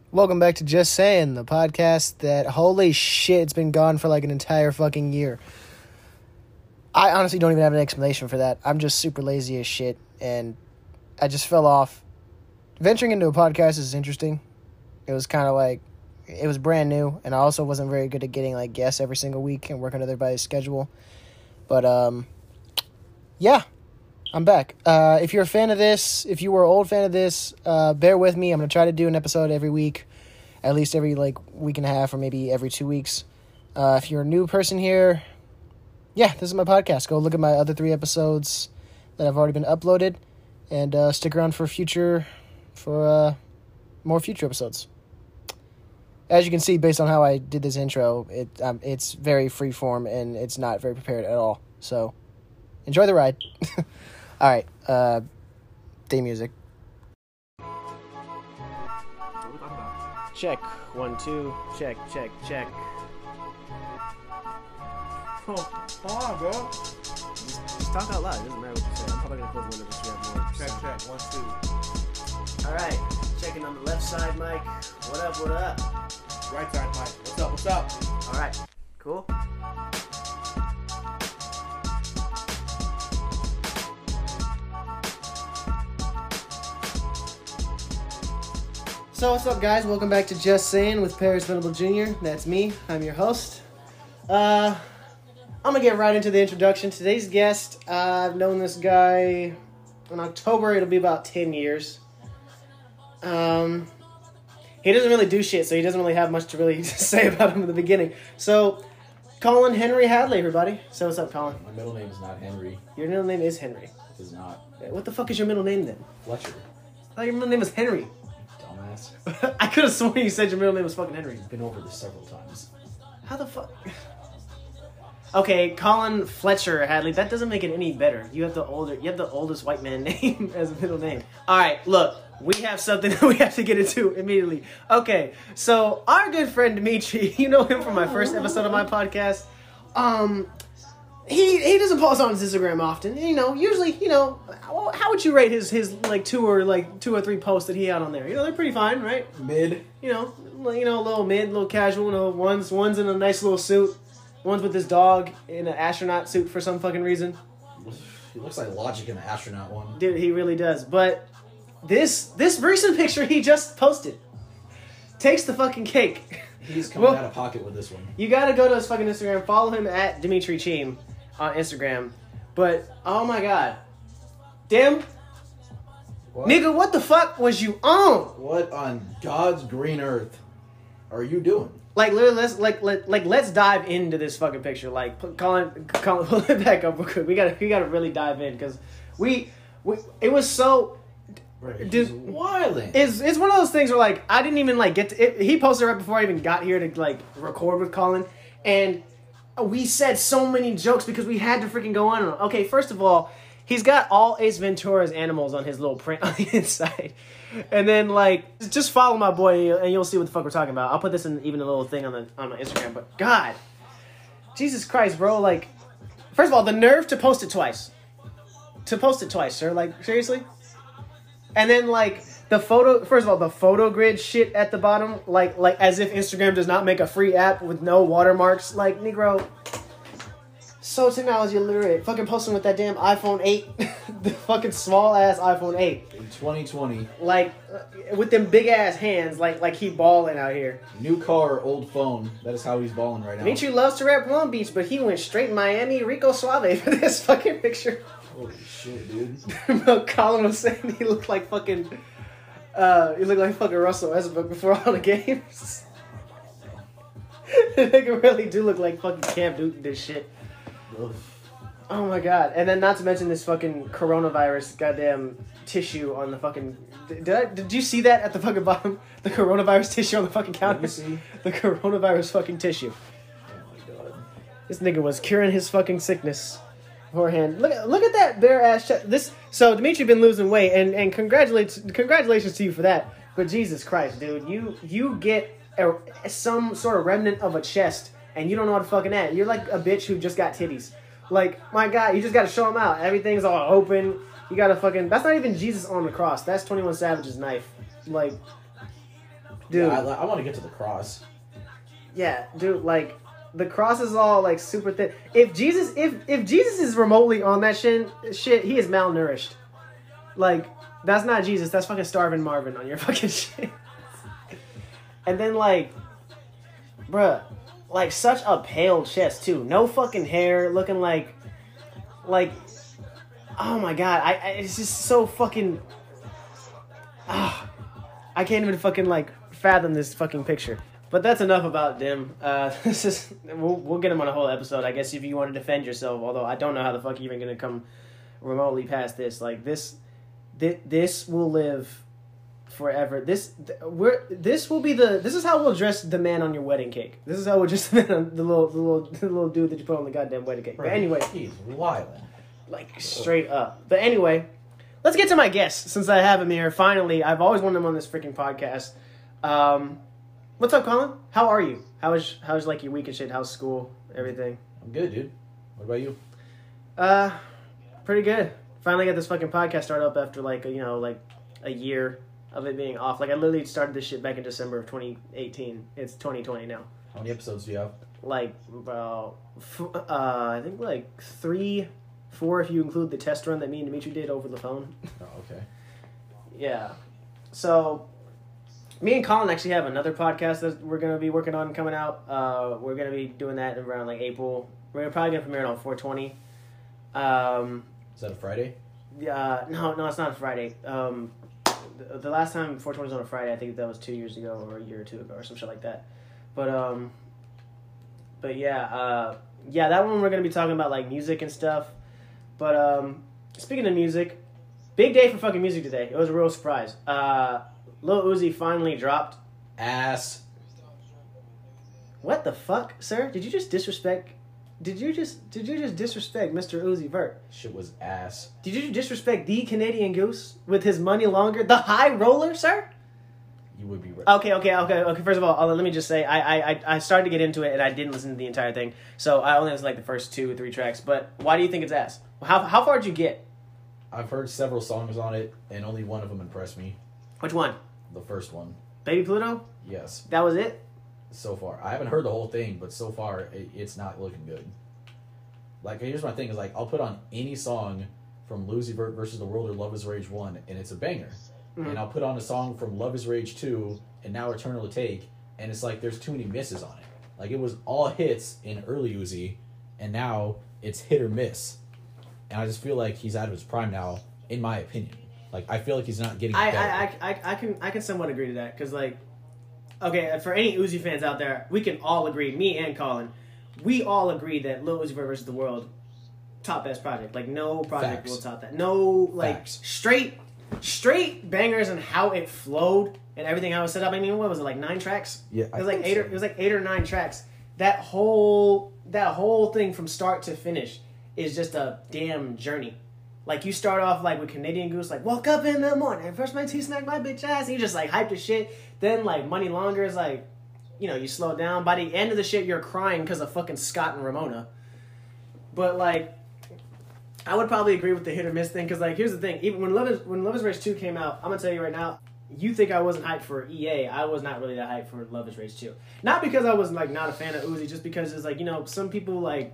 Welcome back to Just Saying, the podcast that, holy shit, it's been gone for like an entire fucking year. I honestly don't even have an explanation for that. I'm just super lazy as shit, and I just fell off. Venturing into a podcast is interesting. It was kind of like, it was brand new, and I also wasn't very good at getting like guests every single week and working with everybody's schedule. But, yeah, I'm back. If you're a fan of this, if you were an old fan of this, bear with me. I'm going to try to do an episode every week, at least every like week and a half, or maybe every 2 weeks. If you're a new person here, yeah, this is my podcast. Go look at my other 3 episodes that have already been uploaded, and stick around for more future episodes. As you can see, based on how I did this intro, it's very freeform and it's not very prepared at all. So, enjoy the ride. All right, theme music. Check. 1, 2. Check. Oh, come on, bro. Just talk out loud. It doesn't matter what you say. I'm probably going to close the window just to have more. Check. 1, 2. All right. Checking on the left side, Mike. What up? Right side, Mike. What's up? All right. Cool. So what's up, guys? Welcome back to Just Saying with Paris Venable Jr. That's me. I'm your host. I'm gonna get right into the introduction. Today's guest, I've known this guy in October. It'll be about 10 years. He doesn't really do shit, so he doesn't really have much to really say about him in the beginning. So, Colin Henry Hadley, everybody. So what's up, Colin? My middle name is not Henry. Your middle name is Henry. It is not. What the fuck is your middle name then? Fletcher. I thought your middle name was Henry. Dumbass. I could have sworn you said your middle name was fucking Henry. We've been over this several times. How the fuck? Okay, Colin Fletcher Hadley. That doesn't make it any better. You have the oldest white man name as a middle name. All right, look, we have something that we have to get into immediately. Okay, so our good friend Dimitri, you know him from my first episode of my podcast. He doesn't post on his Instagram often. Usually, how would you rate his like 2 or 3 posts that he had on there? They're pretty fine, right? Mid. A little mid, a little casual. One's in a nice little suit. One's with his dog in an astronaut suit for some fucking reason. He looks like Logic in the astronaut one. Dude, he really does. But this recent picture he just posted takes the fucking cake. He's coming out of pocket with this one. You gotta go to his fucking Instagram. Follow him at Dimitri Cheem on Instagram. But, oh my god. Damn. What? Nigga, what the fuck was you on? What on God's green earth are you doing? Like, literally, let's dive into this fucking picture. Like, Colin, pull it back up real quick. We gotta really dive in, because it was so... Right, Dude, he's wilding. It's one of those things where, like, I didn't even, like, get to... He posted right before I even got here to, like, record with Colin, and we said so many jokes because we had to freaking go on. Okay, first of all, he's got all Ace Ventura's animals on his little print on the inside. And then, like, just follow my boy and you'll see what the fuck we're talking about. I'll put this in even a little thing on my Instagram. But, God, Jesus Christ, bro. Like, first of all, the nerve to post it twice. Sir. Like, seriously? And then, like, first of all, the photo grid shit at the bottom. Like as if Instagram does not make a free app with no watermarks. Like, Negro, so technology illiterate. Fucking posting with that damn iPhone 8. The fucking small ass iPhone 8. In 2020. Like, with them big ass hands, like he balling out here. New car, old phone. That is how he's balling right now. Dimitri loves to rap Long Beach, but he went straight Miami, Rico Suave for this fucking picture. Holy shit, dude. Bro, Colin was saying he looked like fucking... he looked like fucking Russell Westbrook before all the games. They really do look like fucking Cam Newton this shit. Ugh. Oh my god. And then not to mention this fucking coronavirus goddamn tissue on the fucking... Did you see that at the fucking bottom? The coronavirus tissue on the fucking counter? Let me see. The coronavirus fucking tissue. Oh my god. This nigga was curing his fucking sickness beforehand. Look at that bare ass chest. So Dimitri been losing weight, and congratulations to you for that. But Jesus Christ, dude, you get some sort of remnant of a chest, and you don't know how to fucking act. You're like a bitch who just got titties. Like, my God, you just got to show them out. Everything's all open. You got to fucking... That's not even Jesus on the cross. That's 21 Savage's knife. Like, Dude. Yeah, I want to get to the cross. Yeah, dude, like the cross is all like super thin. If Jesus is remotely on that shit, he is malnourished. Like, that's not Jesus, that's fucking Starvin' Marvin on your fucking shit. And then like, bruh, like such a pale chest too. No fucking hair, looking like oh my god, I it's just so fucking I can't even fucking like fathom this fucking picture. But that's enough about Dim. This is we'll get him on a whole episode, I guess, if you want to defend yourself. Although I don't know how the fuck you're even gonna come remotely past this. Like this will live forever. This is how we'll dress the man on your wedding cake. This is how we'll dress the man on the little dude that you put on the goddamn wedding cake. But anyway, he's wild. Like straight up. But anyway, let's get to my guest since I have him here. Finally, I've always wanted him on this freaking podcast. What's up, Colin? How are you? How's like your week and shit? How's school? Everything? I'm good, dude. What about you? Pretty good. Finally got this fucking podcast started up after like a year of it being off. Like I literally started this shit back in December of 2018. It's 2020 now. How many episodes do you have? Like about I think like 3, 4 if you include the test run that me and Dimitri did over the phone. Oh, okay. Yeah. So me and Colin actually have another podcast that we're going to be working on coming out. We're going to be doing that around like April. We're probably going to premiere it on 420. Is that a Friday? Yeah, no, it's not a Friday. The last time 420 was on a Friday, I think that was 2 years ago or a year or two ago or some shit like that. But yeah, that one we're going to be talking about like music and stuff. But speaking of music, big day for fucking music today. It was a real surprise. Lil Uzi finally dropped. Ass. What the fuck, sir? Did you just disrespect? Did you just disrespect Mr. Uzi Vert? Shit was ass. Did you disrespect the Canadian Goose with his money longer, the high roller, sir? You would be right. Okay. First of all, let me just say, I started to get into it and I didn't listen to the entire thing, so I only listened to like the first 2 or 3 tracks. But why do you think it's ass? How far did you get? I've heard several songs on it, and only one of them impressed me. Which one? The first one. Baby Pluto? Yes. That was it? So far. I haven't heard the whole thing, but so far, it's not looking good. Like, here's my thing, is like, I'll put on any song from Lil Uzi Vert versus the World or Love is Rage 1, and it's a banger. Mm-hmm. And I'll put on a song from Love is Rage 2, and now Eternal to Take, and it's like, there's too many misses on it. Like, it was all hits in early Uzi, and now it's hit or miss. And I just feel like he's out of his prime now, in my opinion. Like, I feel like he's not getting better. I can somewhat agree to that, because, like, okay, for any Uzi fans out there, we can all agree, me and Colin, we all agree that Lil Uzi Vert versus the World, top best project. Like, no project will top that. No, like, straight bangers and how it flowed and everything how it was set up. I mean, what was it, like 9 tracks? Yeah, it was like 8 or 9 tracks. That whole thing from start to finish is just a damn journey. Like, you start off, like, with Canadian Goose, like, woke up in the morning, first my tea smacked my bitch ass, and you just, like, hype the shit. Then, like, Money Longer is, like, you know, you slow down. By the end of the shit, you're crying because of fucking Scott and Ramona. But, like, I would probably agree with the hit or miss thing, because, like, here's the thing. Even when Love is Rage 2 came out, I'm going to tell you right now, you think I wasn't hyped for EA. I was not really that hyped for Love is Rage 2. Not because I was, like, not a fan of Uzi, just because it's, like, you know, some people, like,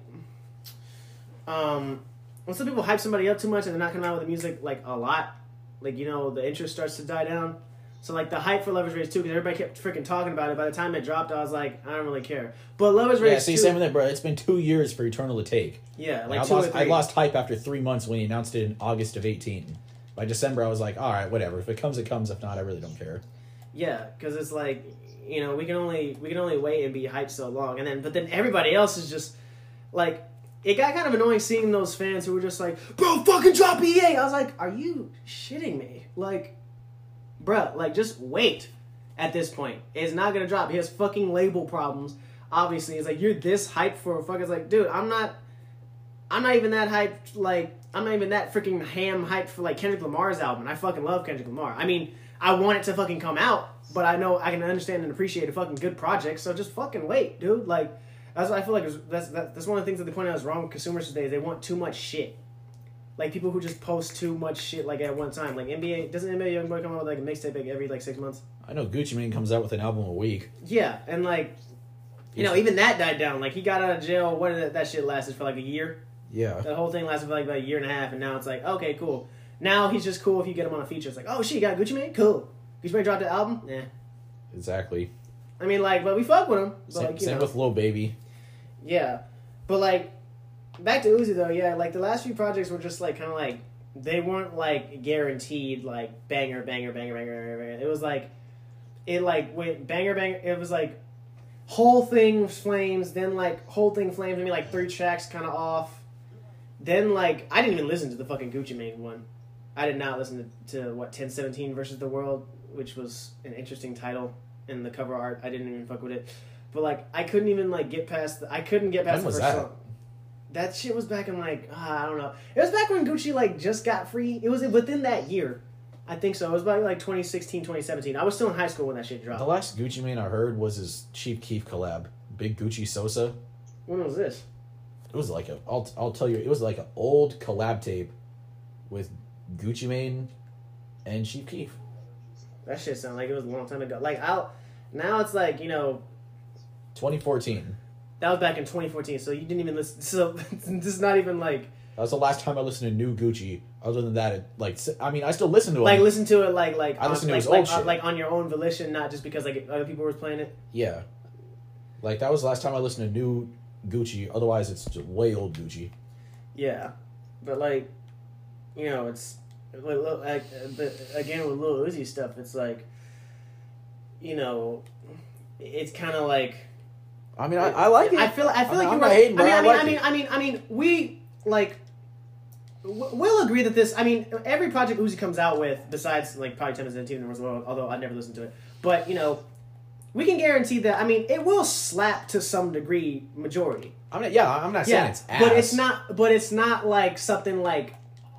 when some people hype somebody up too much and they're not coming out with the music, like, a lot, like, you know, the interest starts to die down. So, like, the hype for Love is Rage 2, because everybody kept freaking talking about it. By the time it dropped, I was like, I don't really care. But Love is Rage 2... Yeah, see, same with that, bro. It's been 2 years for Eternal to Take. Yeah, like, I lost hype after 3 months when he announced it in August of 18. By December, I was like, all right, whatever. If it comes, it comes. If not, I really don't care. Yeah, because it's like, you know, we can only wait and be hyped so long. But then everybody else is just, like... It got kind of annoying seeing those fans who were just like, bro, fucking drop EA. I was like, are you shitting me? Like, bruh, like, just wait at this point. It's not going to drop. He has fucking label problems. Obviously, it's like, you're this hyped for a fucking... It's like, dude, I'm not even that hyped, like, I'm not even that freaking ham hyped for, like, Kendrick Lamar's album. I fucking love Kendrick Lamar. I mean, I want it to fucking come out, but I know I can understand and appreciate a fucking good project, so just fucking wait, dude. Like... That's what I feel like that's one of the things that they point out is wrong with consumers today. They want too much shit. Like, people who just post too much shit, like, at one time. Like, doesn't NBA Youngboy come out with, like, a mixtape, like, every, like, 6 months? I know Gucci Mane comes out with an album a week. Yeah, and like, you know, even that died down. Like, he got out of jail. What did that shit lasted for like a year? Yeah. The whole thing lasted for like about a year and a half, and now it's like, okay, cool. Now he's just cool if you get him on a feature. It's like, oh shit, you got Gucci Mane? Cool. Gucci Mane dropped the album? Yeah. Exactly. I mean, like, but we fuck with him. But like, Same with Lil Baby. Yeah. But like, back to Uzi though, yeah, like the last few projects were just like kind of like, they weren't like guaranteed like banger, banger, banger, banger, banger. It was like, it like went banger, banger. It was like whole thing flames, then like whole thing flames, maybe like 3 tracks kind of off. Then like, I didn't even listen to the fucking Gucci Mane one. I did not listen to what, 1017 versus the World, which was an interesting title, and the cover art, I didn't even fuck with it. But like, I couldn't even like get past I couldn't get past When the was first that? song. That shit was back in like, I don't know. It was back when Gucci like just got free. It was within that year. I think so. It was about like 2016, 2017. I was still in high school when that shit dropped. The last Gucci Mane I heard was his Chief Keef collab, Big Gucci Sosa. When was this? It was like I'll tell you, it was like an old collab tape with Gucci Mane and Chief Keef. That shit sounded like it was a long time ago. Like, now it's like, you know, 2014. that was back in 2014, so you didn't even listen. So this is not even like That was the last time I listened to new Gucci. Other than that, I mean, I still listen to him. like listen to it like I listen to like, his old like, shit. like on your own volition, not just because like other people were playing it. Yeah. Like, that was the last time I listened to new Gucci. Otherwise, it's just way old Gucci. Yeah, but like, you know, it's like, but again with Lil Uzi stuff, it's like, you know, it's kind of like. I mean, I like it. I feel like I'm you not were. hating, but I like it. I mean, we like. We'll agree that this. I mean, every project Uzi comes out with, besides like probably 1017 as well, although I never listened to it. But you know, we can guarantee that. I mean, it will slap to some degree, majority. I mean, yeah, I'm not saying it's ass. But it's not. But it's not like something like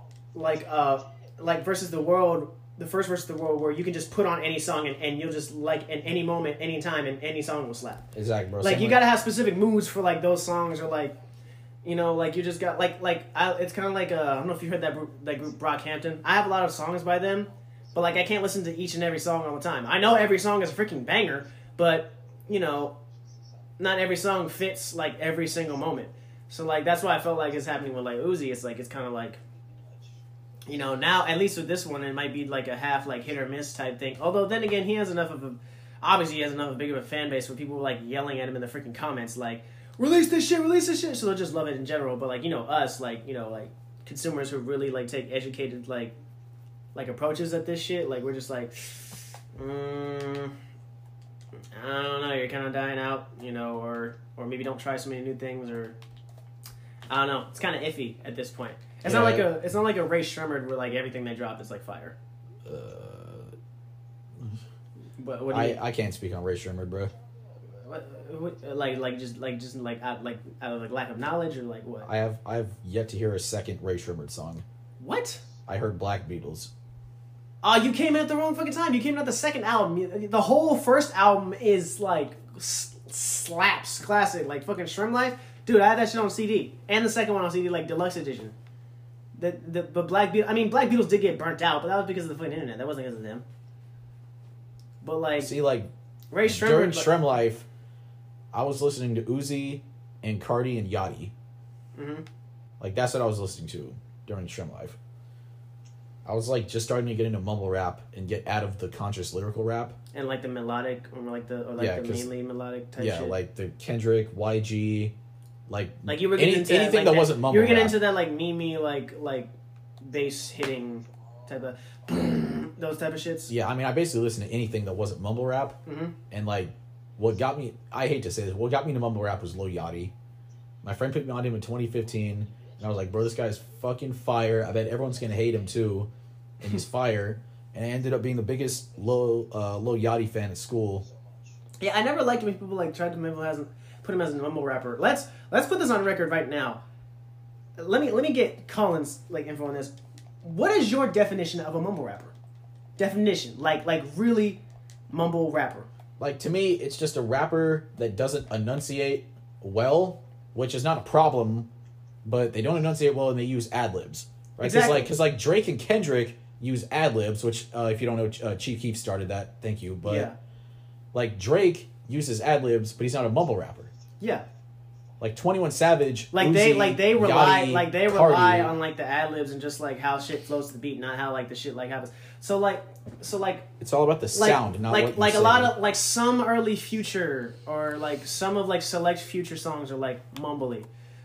versus the world. The first versus the world, where you can just put on any song and you'll just like in any moment, any time, and any song will slap. Exactly, bro. Like, you gotta have specific moods for like those songs, or like, you know, like you just got it's kind of like I don't know if you heard that group Brockhampton. I have a lot of songs by them, but like I can't listen to each and every song all the time. I know every song is a freaking banger, but you know, not every song fits like every single moment. So like that's why I felt like it's happening with like Uzi. It's like it's kind of like, you know, now at least with this one it might be like a half like hit or miss type thing. Although then again, he has enough of a big of a fan base where people were like yelling at him in the freaking comments like, release this shit, so they'll just love it in general. But like, you know, us, like, you know, like consumers who really like take educated like approaches at this shit, like we're just like, I don't know, you're kind of dying out, you know, or maybe don't try so many new things, or I don't know, it's kind of iffy at this point. It's not like a Ray Shremmerd where like everything they drop is like fire. But what do you, I can't speak on Ray Shremmerd, bro. just out of like lack of knowledge, or like what? I have yet to hear a second Ray Shremmerd song. What? I heard Black Beatles. You came in at the wrong fucking time. You came in at the second album. The whole first album is like slaps, classic, like fucking Shrimp Life. Dude, I had that shit on CD, and the second one on CD, like deluxe edition. But Black Beatles did get burnt out, but that was because of the fucking internet. That wasn't because of them. But like, See, like, Ray Shremmerd, during Shrem Life, I was listening to Uzi and Cardi and Yachty. Mm-hmm. Like, that's what I was listening to during Shrem Life. I was like just starting to get into mumble rap and get out of the conscious lyrical rap. And like the melodic, or the mainly melodic type shit. Yeah, like the Kendrick, YG, like you were getting into anything that wasn't mumble You were getting rap. into that like meme like bass hitting type of those type of shits. Yeah, I mean, I basically listened to anything that wasn't mumble rap. Mm-hmm. And like, what got me, I hate to say this, what got me into mumble rap was Lil Yachty. My friend put me on him in 2015, and I was like, bro, this guy's fucking fire. I bet everyone's gonna hate him too, and he's fire. And I ended up being the biggest Lil Yachty fan at school. Yeah, I never liked when people like tried to put him as a mumble rapper. Let's put this on record right now. Let me get Colin's like info on this. What is your definition of a mumble rapper? Definition, like really mumble rapper. Like, to me, it's just a rapper that doesn't enunciate well, which is not a problem, but they don't enunciate well and they use ad libs, right? Exactly. Because like Drake and Kendrick use ad libs, which if you don't know, Chief Keef started that. Thank you, but Yeah. like Drake uses ad libs, but he's not a mumble rapper. Yeah. Like 21 Savage, Like Uzi, they rely Yachty, rely Cardi. on like the ad libs and just like how shit flows to the beat, not how like the shit like happens. So like It's all about the sound, not what you like say. a lot of like some early Future or like some of like select Future songs are like mumbly,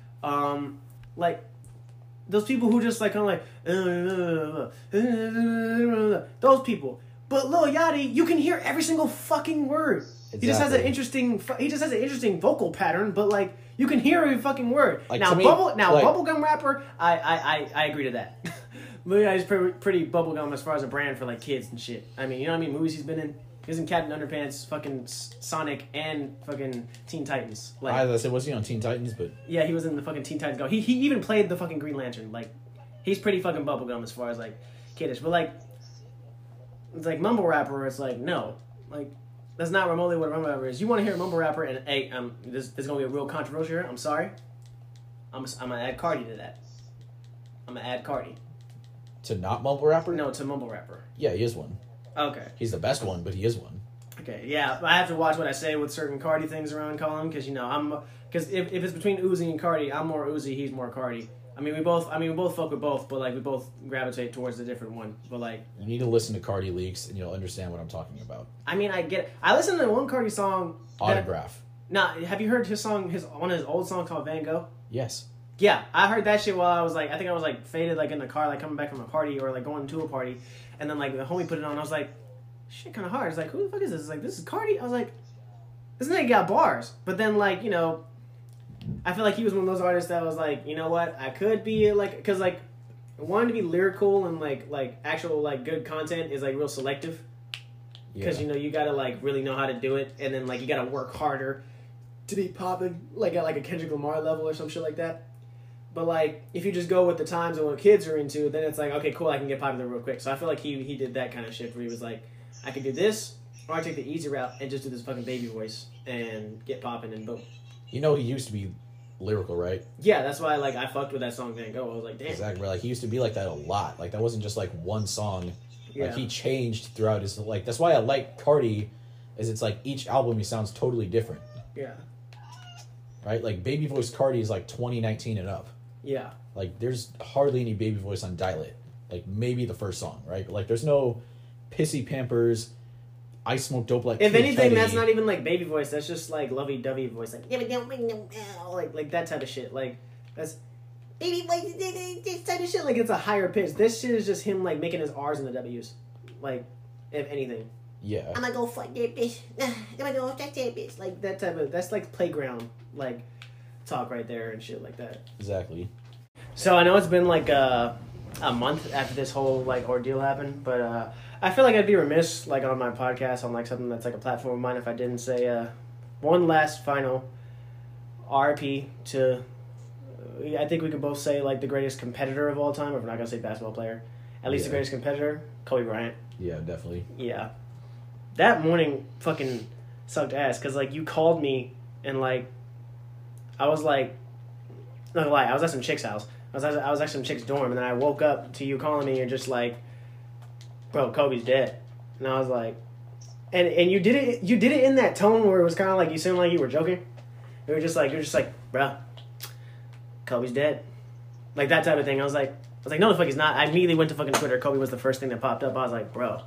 like those people who just like kind of like those people. But Lil Yachty, you can hear every single fucking word. He just has an interesting vocal pattern, but like you can hear every fucking word. Like, now to me, bubblegum rapper, I agree to that. Lil Yachty's pretty bubblegum as far as a brand for like kids and shit. I mean, you know what I mean? Movies he's been in. He's in Captain Underpants, fucking Sonic, and fucking Teen Titans. Like, I said, was he on Teen Titans? But yeah, he was in the fucking Teen Titans Go. He even played the fucking Green Lantern. Like, he's pretty fucking bubblegum as far as like kiddish. But like, it's like mumble rapper. It's like no, like that's not remotely what a mumble rapper is. You want to hear a mumble rapper, and hey, this is gonna be a real controversial here. I'm sorry. I'm gonna add Cardi to that. I'm gonna add Cardi. to not mumble rapper? No, to mumble rapper. Yeah, he is one. Okay. He's the best one, but he is one. Okay, yeah, I have to watch what I say with certain Cardi things around Colin because because if it's between Uzi and Cardi, I'm more Uzi, he's more Cardi. We both fuck with both, but like we both gravitate towards the different one. But like, You need to listen to Cardi Leaks, and you'll understand what I'm talking about. I get it. I listened to one Cardi song. Autograph. Have you heard his song? One of his old songs called Van Gogh. Yes. Yeah, I heard that shit while I was like, I think I was like faded like in the car, like coming back from a party or like going to a party, and then like the homie put it on. I was like, shit, kind of hard. It's like, who the fuck is this? It's like, this is Cardi. I was like, this nigga got bars. But then like I feel like he was one of those artists that was like, you know what, I could be like, because like wanting to be lyrical and like actual like good content is like real selective. Because you gotta like really know how to do it, and then like you gotta work harder to be popping like at like a Kendrick Lamar level or some shit like that. But like if you just go with the times and what kids are into, then it's like, okay, cool, I can get popular real quick. So I feel like he did that kind of shit where he was like, I could do this, or I take the easy route and just do this fucking baby voice and get popping and boom. He used to be lyrical, right? Yeah, that's why like I fucked with that song Van Gogh. I was like, damn. Exactly. Like he used to be like that a lot. Like that wasn't just like one song. Yeah. Like he changed throughout his like. That's why I like Cardi, is it's like each album he sounds totally different. Yeah. Right. Like baby voice Cardi is like 2019 and up. Yeah. Like there's hardly any baby voice on Dial It. Like maybe the first song, right? But like there's no pissy Pampers. I smoke dope like If Kid anything, Cudi. that's not even like baby voice. That's just like lovey-dovey voice, like that type of shit. Like that's baby voice, this type of shit. Like it's a higher pitch. This shit is just him like making his R's and the W's. Like if anything, Yeah. I'm gonna go fuck that bitch. I'm gonna go fuck that bitch. Like that type of that's like playground like talk right there and shit like that. Exactly. So I know it's been like a month after this whole like ordeal happened, but I feel like I'd be remiss like on my podcast on like something that's like a platform of mine if I didn't say one last final RIP to I think we can both say like the greatest competitor of all time. If we're not gonna say basketball player, at least the greatest competitor, Kobe Bryant. Yeah, definitely. Yeah, that morning fucking sucked ass because like you called me and like I was like, not gonna lie, I was at some chick's house. I was at some chick's dorm, and then I woke up to you calling me and just like, bro, Kobe's dead. And I was like, and you did it in that tone where it was kind of like you seemed like you were joking. You're just like, bro, Kobe's dead, like that type of thing. I was like, no, the fuck he's not. I immediately went to fucking Twitter. Kobe was the first thing that popped up. I was like, bro.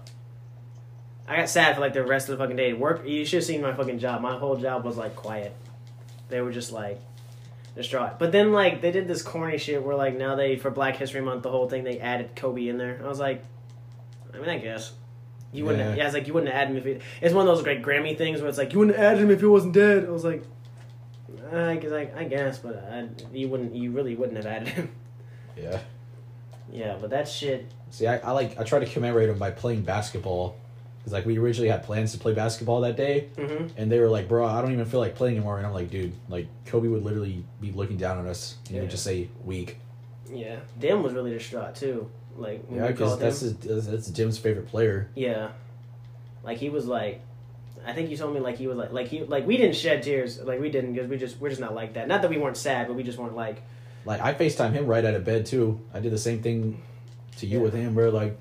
I got sad for like the rest of the fucking day. Work. You should have seen my fucking job. My whole job was like quiet. They were just like distraught. But then like they did this corny shit where like now for Black History Month, the whole thing they added Kobe in there. I was like, I guess you wouldn't. Yeah, it's like you wouldn't add him if it's one of those great Grammy things where it's like you wouldn't add him if he wasn't dead. I was like, I guess, but you really wouldn't have added him. Yeah. Yeah, but that shit. See, I try to commemorate him by playing basketball. Because, like, we originally had plans to play basketball that day. Mm-hmm. And they were like, bro, I don't even feel like playing anymore. And I'm like, dude, like, Kobe would literally be looking down on us. And he would just say, weak. Yeah. Dim was really distraught, too. Like, when Yeah, we called because him. that's Jim's favorite player. Yeah. Like, he was like... I think you told me, like, he was like, we didn't shed tears. Like, we didn't, because we're just not like that. Not that we weren't sad, but we just weren't like... Like, I FaceTime him right out of bed, too. I did the same thing to you with him, bro. Like...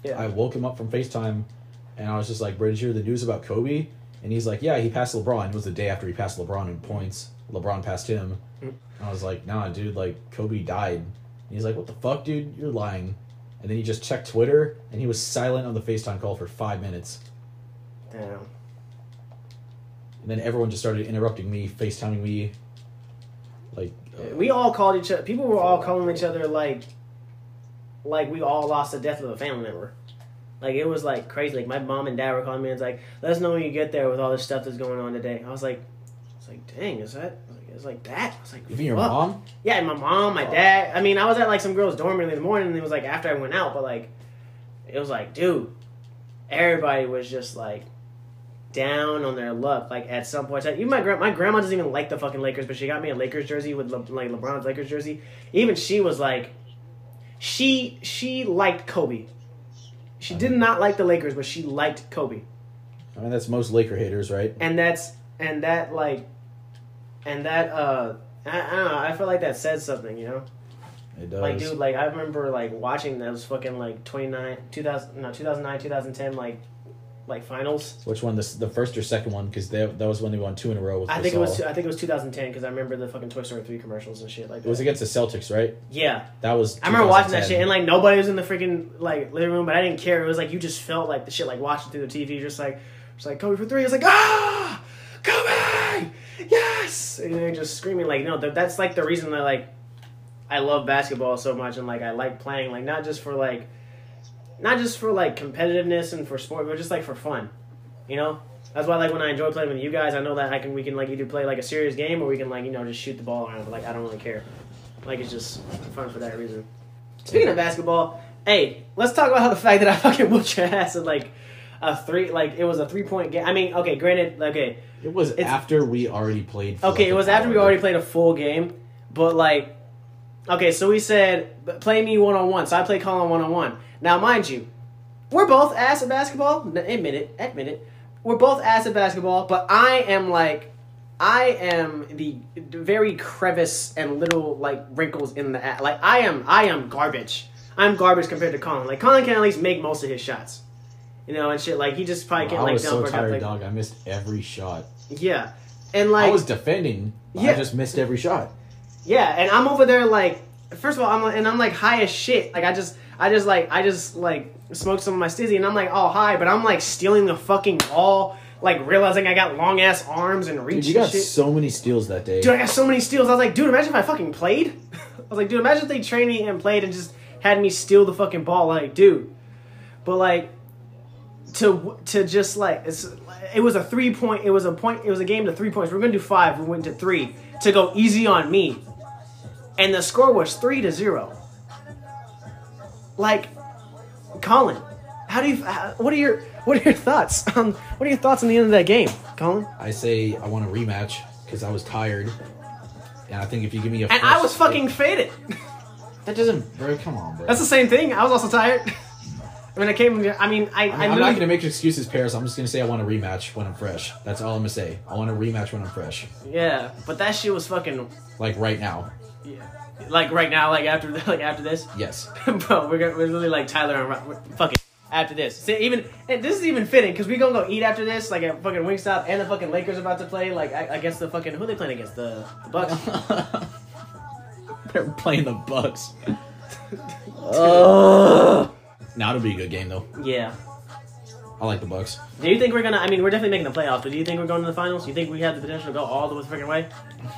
Yeah. I woke him up from FaceTime, and I was just like, "Bro, did you hear the news about Kobe?" And he's like, "Yeah, he passed LeBron." It was the day after he passed LeBron in points. LeBron passed him. Mm. I was like, "Nah, dude, like Kobe died." And he's like, "What the fuck, dude? You're lying." And then he just checked Twitter, and he was silent on the FaceTime call for 5 minutes. Damn. And then everyone just started interrupting me, FaceTiming me. Like, We all called each other. People were all calling each other like we all lost the death of a family member. Like it was like crazy. Like my mom and dad were calling me. And it's like, let us know when you get there with all this stuff that's going on today. I was like, dang, is that? It's like that. I was like, even your fuck. mom? Yeah, and my mom, my dad. I mean, I was at like some girl's dorm early in the morning, and it was like after I went out. But like, it was like, dude, everybody was just like down on their luck. Like at some point, even my grandma doesn't even like the fucking Lakers, but she got me a Lakers jersey with like LeBron's Lakers jersey. Even she was like, she liked Kobe. She did not like the Lakers, but she liked Kobe. I mean, that's most Laker haters, right? I don't know, I feel like that said something, you know? It does. Like, dude, like, I remember, like, watching those fucking, like, 2009, 2010, like finals. Which one? The first or second one? Because that was when they won 2 in a row with I think it Gasol. was 2010, because I remember the fucking Toy Story 3 commercials and shit like that. It was against the Celtics, right? Yeah. That was I remember watching that 2010. shit, and, like, nobody was in the freaking, like, living room, but I didn't care. It was, like, you just felt like the shit, like, watching through the TV, just like Kobe for 3. It's like, ah! Kobe! Yes! And they're just screaming, like, no, that's, like, the reason that, like, I love basketball so much, and, like, I like playing, like, not just for competitiveness and for sport, but just, like, for fun, you know? That's why, like, when I enjoy playing with you guys, I know that we can, like, either play, like, a serious game, or we can, like, you know, just shoot the ball around, but, like, I don't really care. Like, it's just fun for that reason. Speaking of basketball, hey, let's talk about how the fact that I fucking whooped your ass at, like, it was a 3-point game. I mean, okay, granted, okay. It was after we already played. For Okay, like it was after we already played a full game, but, like, okay, so we said, play me one-on-one, so I played Colin one-on-one. Now, mind you, we're both ass at basketball. Admit it. We're both ass at basketball, but I am the very crevice and little, like, wrinkles in the ass. Like, I am garbage. I'm garbage compared to Colin. Like, Colin can at least make most of his shots. You know, and shit, like, he just probably can't, like, I was dump so or tired, like, dog. I missed every shot. Yeah. And, like, I was defending, but I just missed every shot. yeah, and I'm over there, like, first of all, I'm like high as shit. Like, I just smoked some of my stizzy, and I'm like all high, but I'm like stealing the fucking ball, like realizing I got long ass arms and reach. Dude, you got and shit. so many steals that day. Dude, I got so many steals. I was like, dude, imagine if I fucking played. I was like, dude, imagine if they trained me and played and just had me steal the fucking ball. Like, dude, but like to just like it was a 3-point. It was a game to 3 points. We were gonna do 5. We went to 3 to go easy on me, and the score was 3-0. Like, Colin, what are your thoughts? What are your thoughts on the end of that game, Colin? I say I want a rematch because I was tired, and I think if you give me a And I was fucking faded. that doesn't, bro. Come on, bro. That's the same thing. I was also tired. I mean, I'm not gonna make excuses, Paris. I'm just gonna say I want a rematch when I'm fresh. That's all I'm gonna say. I want a rematch when I'm fresh. Yeah, but that shit was fucking. Like right now. Yeah. Like right now, like after this. Yes. Bro, we're really like Tyler and fucking after this. See, this is even fitting because we gonna go eat after this, like at fucking Wingstop, and the fucking Lakers are about to play, like against the fucking who are they playing against, the Bucks. They're playing the Bucks. Now it'll be a good game though. Yeah. I like the Bucks. Do you think we're gonna? I mean, we're definitely making the playoffs, but do you think we're going to the finals? Do you think we have the potential to go all the freaking way?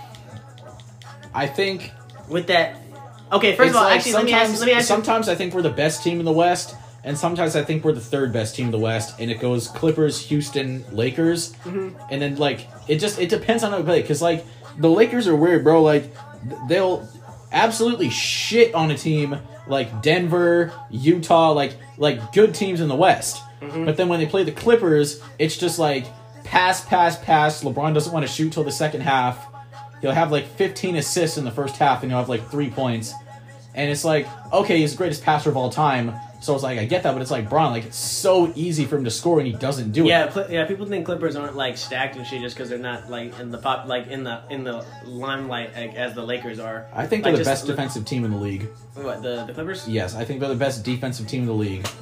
I think. With that, okay. First of all, actually, let me ask you. Sometimes I think we're the best team in the West, and sometimes I think we're the third best team in the West, and it goes Clippers, Houston, Lakers, and then like it depends on how we play. Because like the Lakers are weird, bro. Like they'll absolutely shit on a team like Denver, Utah, like good teams in the West. But then when they play the Clippers, it's just like pass. LeBron doesn't want to shoot till the second half. He'll have like 15 assists in the first half, and he'll have like 3 points. And it's like, okay, he's the greatest passer of all time. So it's like, I get that, but it's like, Bron, like, it's so easy for him to score, and he doesn't do it. Yeah, people think Clippers aren't like stacked and shit just because they're not like in the pop, like in the limelight as the Lakers are. I think they're the best defensive team in the league. What, the Clippers? Yes, I think they're the best defensive team in the league.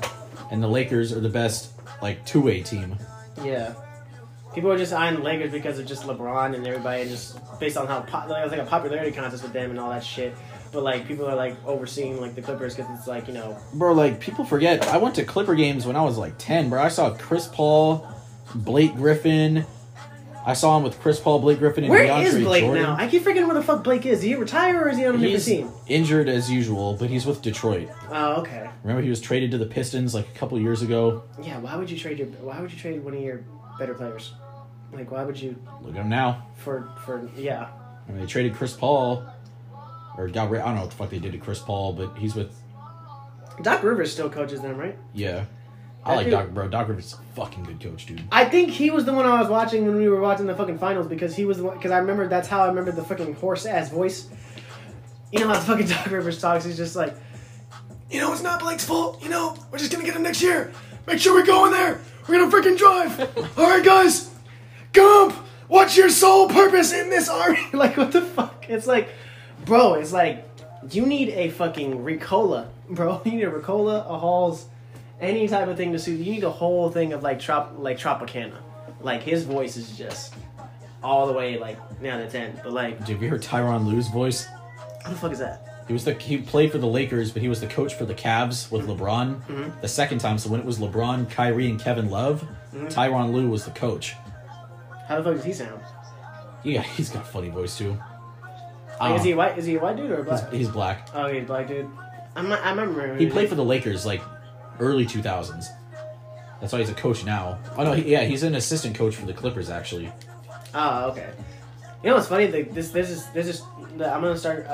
and the Lakers are the best like two-way team. Yeah. People are just eyeing the Lakers because of just LeBron and everybody, and just based on how it was like a popularity contest with them and all that shit. But like people are like overseeing like the Clippers because it's like, you know, Bro, like people forget. I went to Clipper games when I was like 10, bro. I saw Chris Paul, Blake Griffin. I saw him with Chris Paul, Blake Griffin, and where DeAndre is Blake Jordan. now? I keep forgetting where the fuck Blake is. Did he retire or is he on a different He's team? injured as usual, but he's with Detroit. Oh, okay. Remember he was traded to the Pistons like a couple years ago? Yeah, why would you trade one of your better players? Like, why would you Look at him now. yeah. I mean, they traded Chris Paul, or got rid. I don't know what the fuck they did to Chris Paul, but he's with. Doc Rivers still coaches them, right? Yeah, I That like dude- Doc. Bro, Doc Rivers is a fucking good coach, dude. I think he was the one I was watching when we were watching the fucking finals because he was the one, because I remember that's how I remember the fucking horse ass voice. You know how the fucking Doc Rivers talks? He's just like, you know, it's not Blake's fault. You know, we're just gonna get him next year. Make sure we go in there. We're gonna freaking drive. All right, guys. Gump, what's your sole purpose in this army? Like, what the fuck? It's like, bro, it's like, you need a fucking Ricola, bro. You need a Ricola, a Halls, any type of thing to suit. You need a whole thing of like Tropicana. Like, his voice is just all the way like down to 10. But like, Dude, have you heard Tyronn Lue's voice? what the fuck is that? He played for the Lakers, but he was the coach for the Cavs with LeBron the second time. So when it was LeBron, Kyrie, and Kevin Love, Tyronn Lue was the coach. How the fuck does he sound? Yeah, he's got a funny voice too. Like, is he white? Is he a white dude or a black? He's black. Oh, he's a black dude. I remember. He played for the Lakers like early 2000s. That's why he's a coach now. Oh no, he's an assistant coach for the Clippers actually. Oh, okay. You know what's funny? This is I'm gonna start.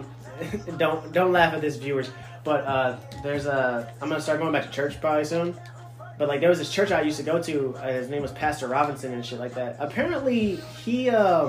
Don't laugh at this, viewers. But I'm gonna start going back to church probably soon. But like there was this church I used to go to. His name was Pastor Robinson and shit like that. Apparently he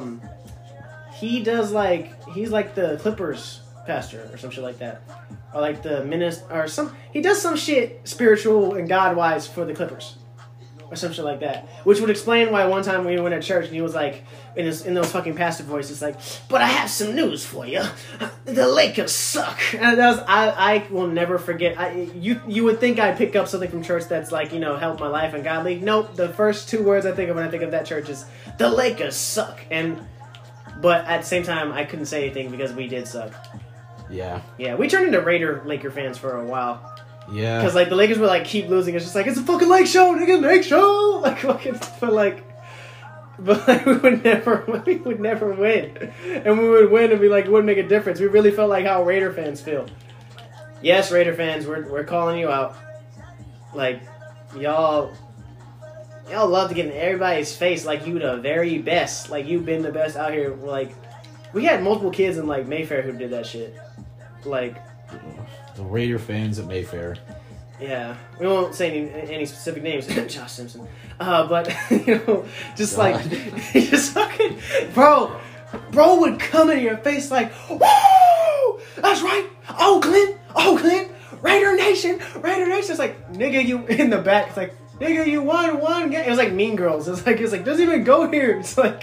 does like he's like the Clippers pastor or some shit like that, or like the minister or some. He does some shit spiritual and God wise for the Clippers. Or some shit like that, which would explain why one time we went to church and he was like, in those fucking pastor voices, like, "But I have some news for you, the Lakers suck." And that was I will never forget. You would think I'd pick up something from church that's like, you know, help my life and godly. Nope, the first two words I think of when I think of that church is the Lakers suck. But at the same time, I couldn't say anything because we did suck. Yeah. Yeah, we turned into Laker fans for a while. Yeah. Because, like, the Lakers would, like, keep losing. It's just like, it's a fucking Lake show, nigga, Lake show! Like, fucking, but, like, we would never win. And we would win and be like, it wouldn't make a difference. We really felt like how Raider fans feel. Yes, Raider fans, we're calling you out. Like, y'all love to get in everybody's face like you the very best. Like, you've been the best out here. Like, we had multiple kids in, like, Mayfair who did that shit. Like... The Raider fans at Mayfair. Yeah, we won't say any specific names. Josh Simpson, but you know, just God. like, just fucking, bro would come in your face like, woo, that's right, Oakland, Raider Nation. It's like, nigga, you in the back. It's like, nigga, you won one game. It was like Mean Girls. It's like doesn't even go here. It's like,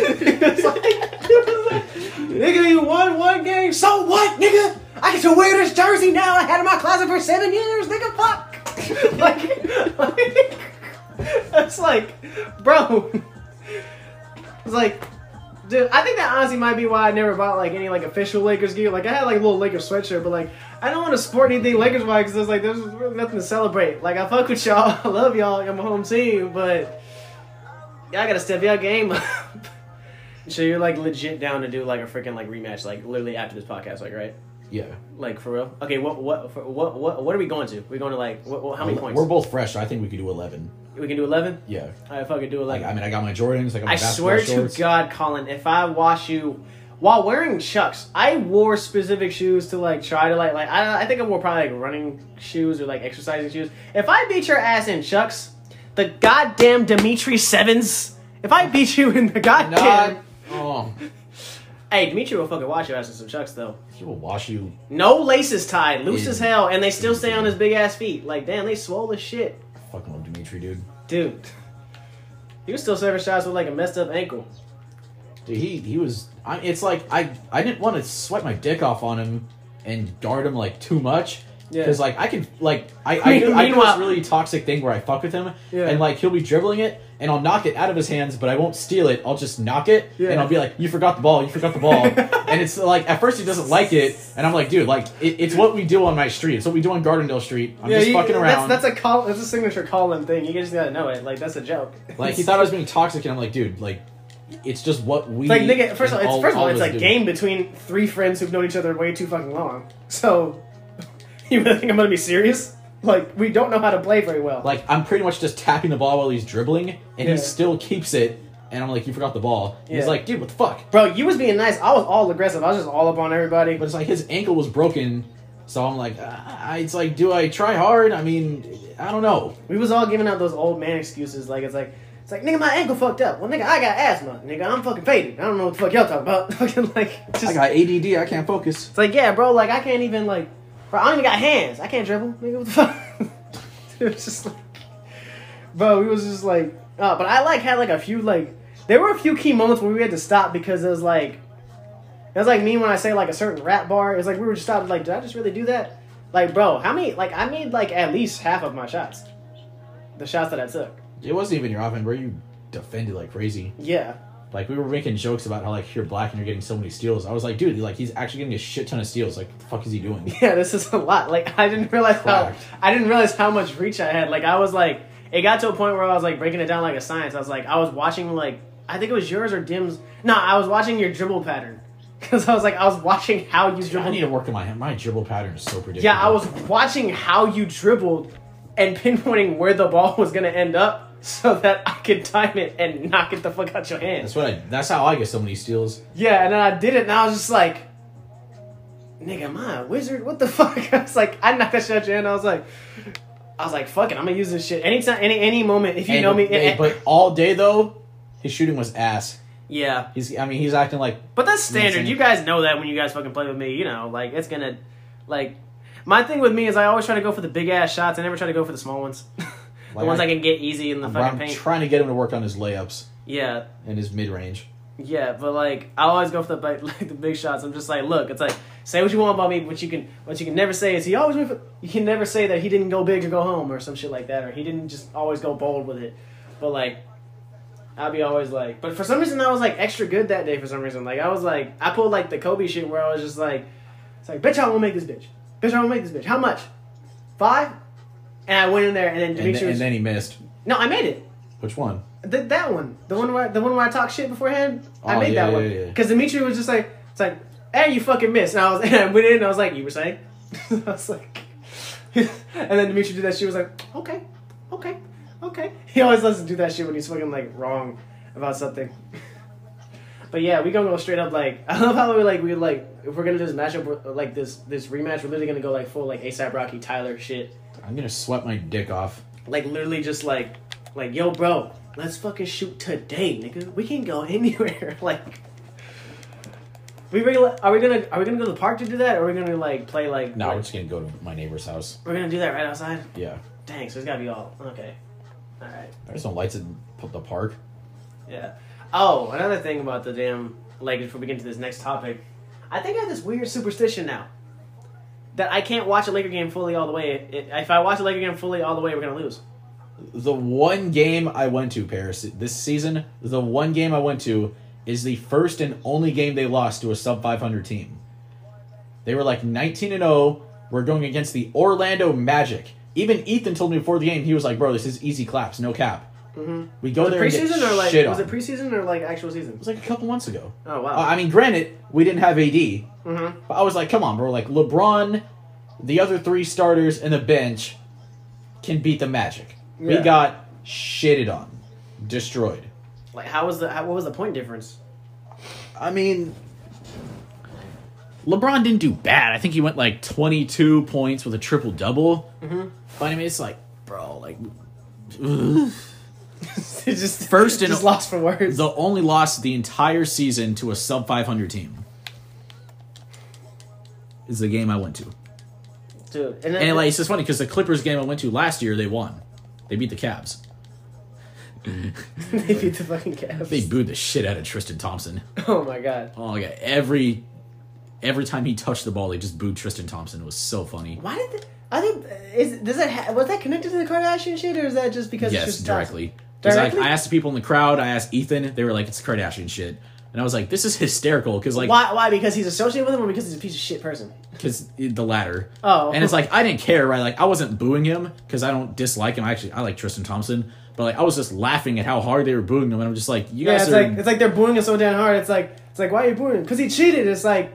nigga, you won one game. So what, nigga? I get to wear this jersey now. I had it in my closet for 7 years. Nigga, fuck. like, it's like, bro. It's like, dude, I think that honestly might be why I never bought like any like official Lakers gear. Like I had like a little Lakers sweatshirt, but like I don't want to sport anything Lakers wise because like there's really nothing to celebrate. Like I fuck with y'all, I love y'all, I'm a home team, but y'all gotta step your game up. So you're like legit down to do like a freaking like rematch, like literally after this podcast, like right? Yeah. Like for real? Okay, what are we going to? We're going to like how many points? We're both fresh, so I think we could do 11. We can do 11. Yeah. I fucking do 11. Like, I mean, I got my Jordans. I got my I basketball swear shorts. to God, Colin, if I watch you while wearing Chucks, I wore specific shoes to like try to like I think I wore probably like running shoes or like exercising shoes. If I beat your ass in Chucks, the goddamn Dimitri Sevens. If I beat you in the goddamn. Oh. Hey, Dimitri will fucking wash your ass in some Chucks though. He will wash you. No laces tied, loose Yeah. as hell, and they still stay on his big ass feet. Like damn, they swole as shit. Fucking love Dimitri, dude. Dude. He was still serving shots with like a messed up ankle. Dude, he was. It's like I didn't want to sweat my dick off on him and guard him like too much Yeah. Because like I can like I do Meanwhile- this really toxic thing where I fuck with him Yeah. and like he'll be dribbling it and I'll knock it out of his hands, but I won't steal it. I'll just knock it Yeah. and I'll be like, "You forgot the ball. You forgot the ball." And it's like at first he doesn't like it, and I'm like, "Dude, like it's what we do on my street. It's what we do on Gardendale Street. I'm just fucking around." That's a signature call-in thing. You just gotta know it. Like that's a joke. Like he thought I was being toxic, and I'm like, "Dude, like it's just what we." It's like nigga. First of all, it's of a us do. game between three friends who've known each other way too fucking long. So you really think I'm gonna be serious? Like we don't know how to play very well. Like I'm pretty much just tapping the ball while he's dribbling, and Yeah. he still keeps it. And I'm like, "You forgot the ball." And he's Yeah. like, "Dude, what the fuck?" Bro, you was being nice. I was all aggressive. I was just all up on everybody. But it's like his ankle was broken, so I'm like, it's like, do I try hard? I mean, I don't know. We was all giving out those old man excuses. Like it's like nigga, my ankle fucked up. Well, nigga, I got asthma. Nigga, I'm fucking faded. I don't know what the fuck y'all talking about. Fucking like, just, I got ADD. I can't focus. it's like yeah, bro. Like I can't even like, bro. I don't even got hands. I can't dribble. Nigga, what the fuck? It was just like, bro. We was just like, but I like had like a few like. There were a few key moments where we had to stop because it was like me when I say like a certain rap bar. It's like we were just stopped. Like, did I just really do that? Like, bro, how many? Like, I made like at least half of my shots. The shots that I took. It wasn't even your offense, bro. You defended like crazy. Yeah. Like we were making jokes about how like you're black and you're getting so many steals. I was like, dude, like he's actually getting a shit ton of steals. Like, what the fuck is he doing? Yeah, this is a lot. Like, I didn't realize Cracked. how much reach I had. Like, I was like, it got to a point where I was like breaking it down like a science. I was watching like, I think it was yours or Dim's. No, I was watching your dribble pattern because I was watching how you I dribbled. need to work on my dribble pattern is so predictable. Yeah, I was watching how you dribbled and pinpointing where the ball was gonna end up so that I could time it and knock it the fuck out your hand. That's how I get so many steals. Yeah, and then I did it, and I was just like, nigga, am I a wizard? What the fuck? I was like, I knocked that shit out your hand. I was like, fuck it, I'm gonna use this shit anytime, any moment. If you know me, but all day though, his shooting was ass. yeah. He's acting like. But that's standard. Insane. You guys know that when you guys fucking play with me. You know, like it's gonna, like, my thing with me is I always try to go for the big ass shots. I never try to go for the small ones, the Like, ones I can get easy in the fucking I'm paint. trying to get him to work on his layups Yeah. and his mid range. Yeah, but like I always go for the big shots. I'm just like, look, it's like say what you want about me, but you can never say is he always went for. You can never say that he didn't go big or go home or some shit like that, or he didn't just always go bold with it. But like, I'll be always like, but for some reason I was like extra good that day. For some reason, like I pulled like the Kobe shit where I was just like, it's like, bitch, I won't make this bitch. Bitch, I won't make this bitch. How much? 5? And I went in there and then Dimitri And then he missed. no, I made it. Which one? That one, the one where I talk shit beforehand. I Oh, made yeah, that one yeah, yeah. because Dimitri was just like, it's like, hey, you fucking missed. And I went in and I was like, you were saying? I was like, and then Dimitri did that shit. Was like, okay. He always lets us do that shit when he's fucking like wrong about something. But yeah, we gonna go straight up like I love how we like if we're gonna do this matchup like this rematch, we're literally gonna go like full like ASAP Rocky Tyler shit. I'm gonna sweat my dick off. Like literally just like yo bro, let's fucking shoot today, nigga. We can go anywhere. Like are we gonna go to the park to do that, or are we gonna like play like No, we're just gonna go to my neighbor's house. we're gonna do that right outside? Yeah. Dang, so it's gotta be all okay. Alright. There's no lights in the park. Yeah. Oh, another thing about the damn Lakers before we get into this next topic. I think I have this weird superstition now. That I can't watch a Laker game fully all the way. If I watch a Laker game fully all the way, we're gonna lose. The one game I went to, Paris, this season, the one game I went to is the first and only game they lost to a sub 500 team. They were like 19-0. We're going against the Orlando Magic. Even Ethan told me before the game, he was like, bro, this is easy claps, no cap. Mm-hmm. We go Was it there and get preseason or like shit was on. it preseason or like actual season? It was like a couple months ago. Oh wow. I mean, granted, we didn't have AD. Mm-hmm. But I was like, come on, bro. Like, LeBron, the other 3 starters, and the bench can beat the Magic. Yeah. We got shitted on. Destroyed. Like what was the point difference? I mean, LeBron didn't do bad. I think he went like 22 points with a triple-double. Mm-hmm. But I mean, it's like, bro, like... It just First and- just lost for words. The only loss the entire season to a sub 500 team is the game I went to. Dude, And like, it's just funny because the Clippers game I went to last year, they won. They beat the Cavs. they beat the fucking Cavs. They booed the shit out of Tristan Thompson. Oh my god. Oh, yeah. Every every time he touched the ball, they just booed Tristan Thompson. It was so funny. Why did I think was that connected to the Kardashian shit, or is that just because Yes, it's just directly. Because I asked the people in the crowd, I asked Ethan, they were like, it's Kardashian shit. And I was like, this is hysterical, because like... Why? Because he's associated with him, or because he's a piece of shit person? Because the latter. Oh. And it's like, I didn't care, right? Like, I wasn't booing him, because I don't dislike him. I like Tristan Thompson. But like, I was just laughing at how hard they were booing him, and I'm just like, you guys are... it's like they're booing him so damn hard. It's like, why are you booing him? Because he cheated. It's like,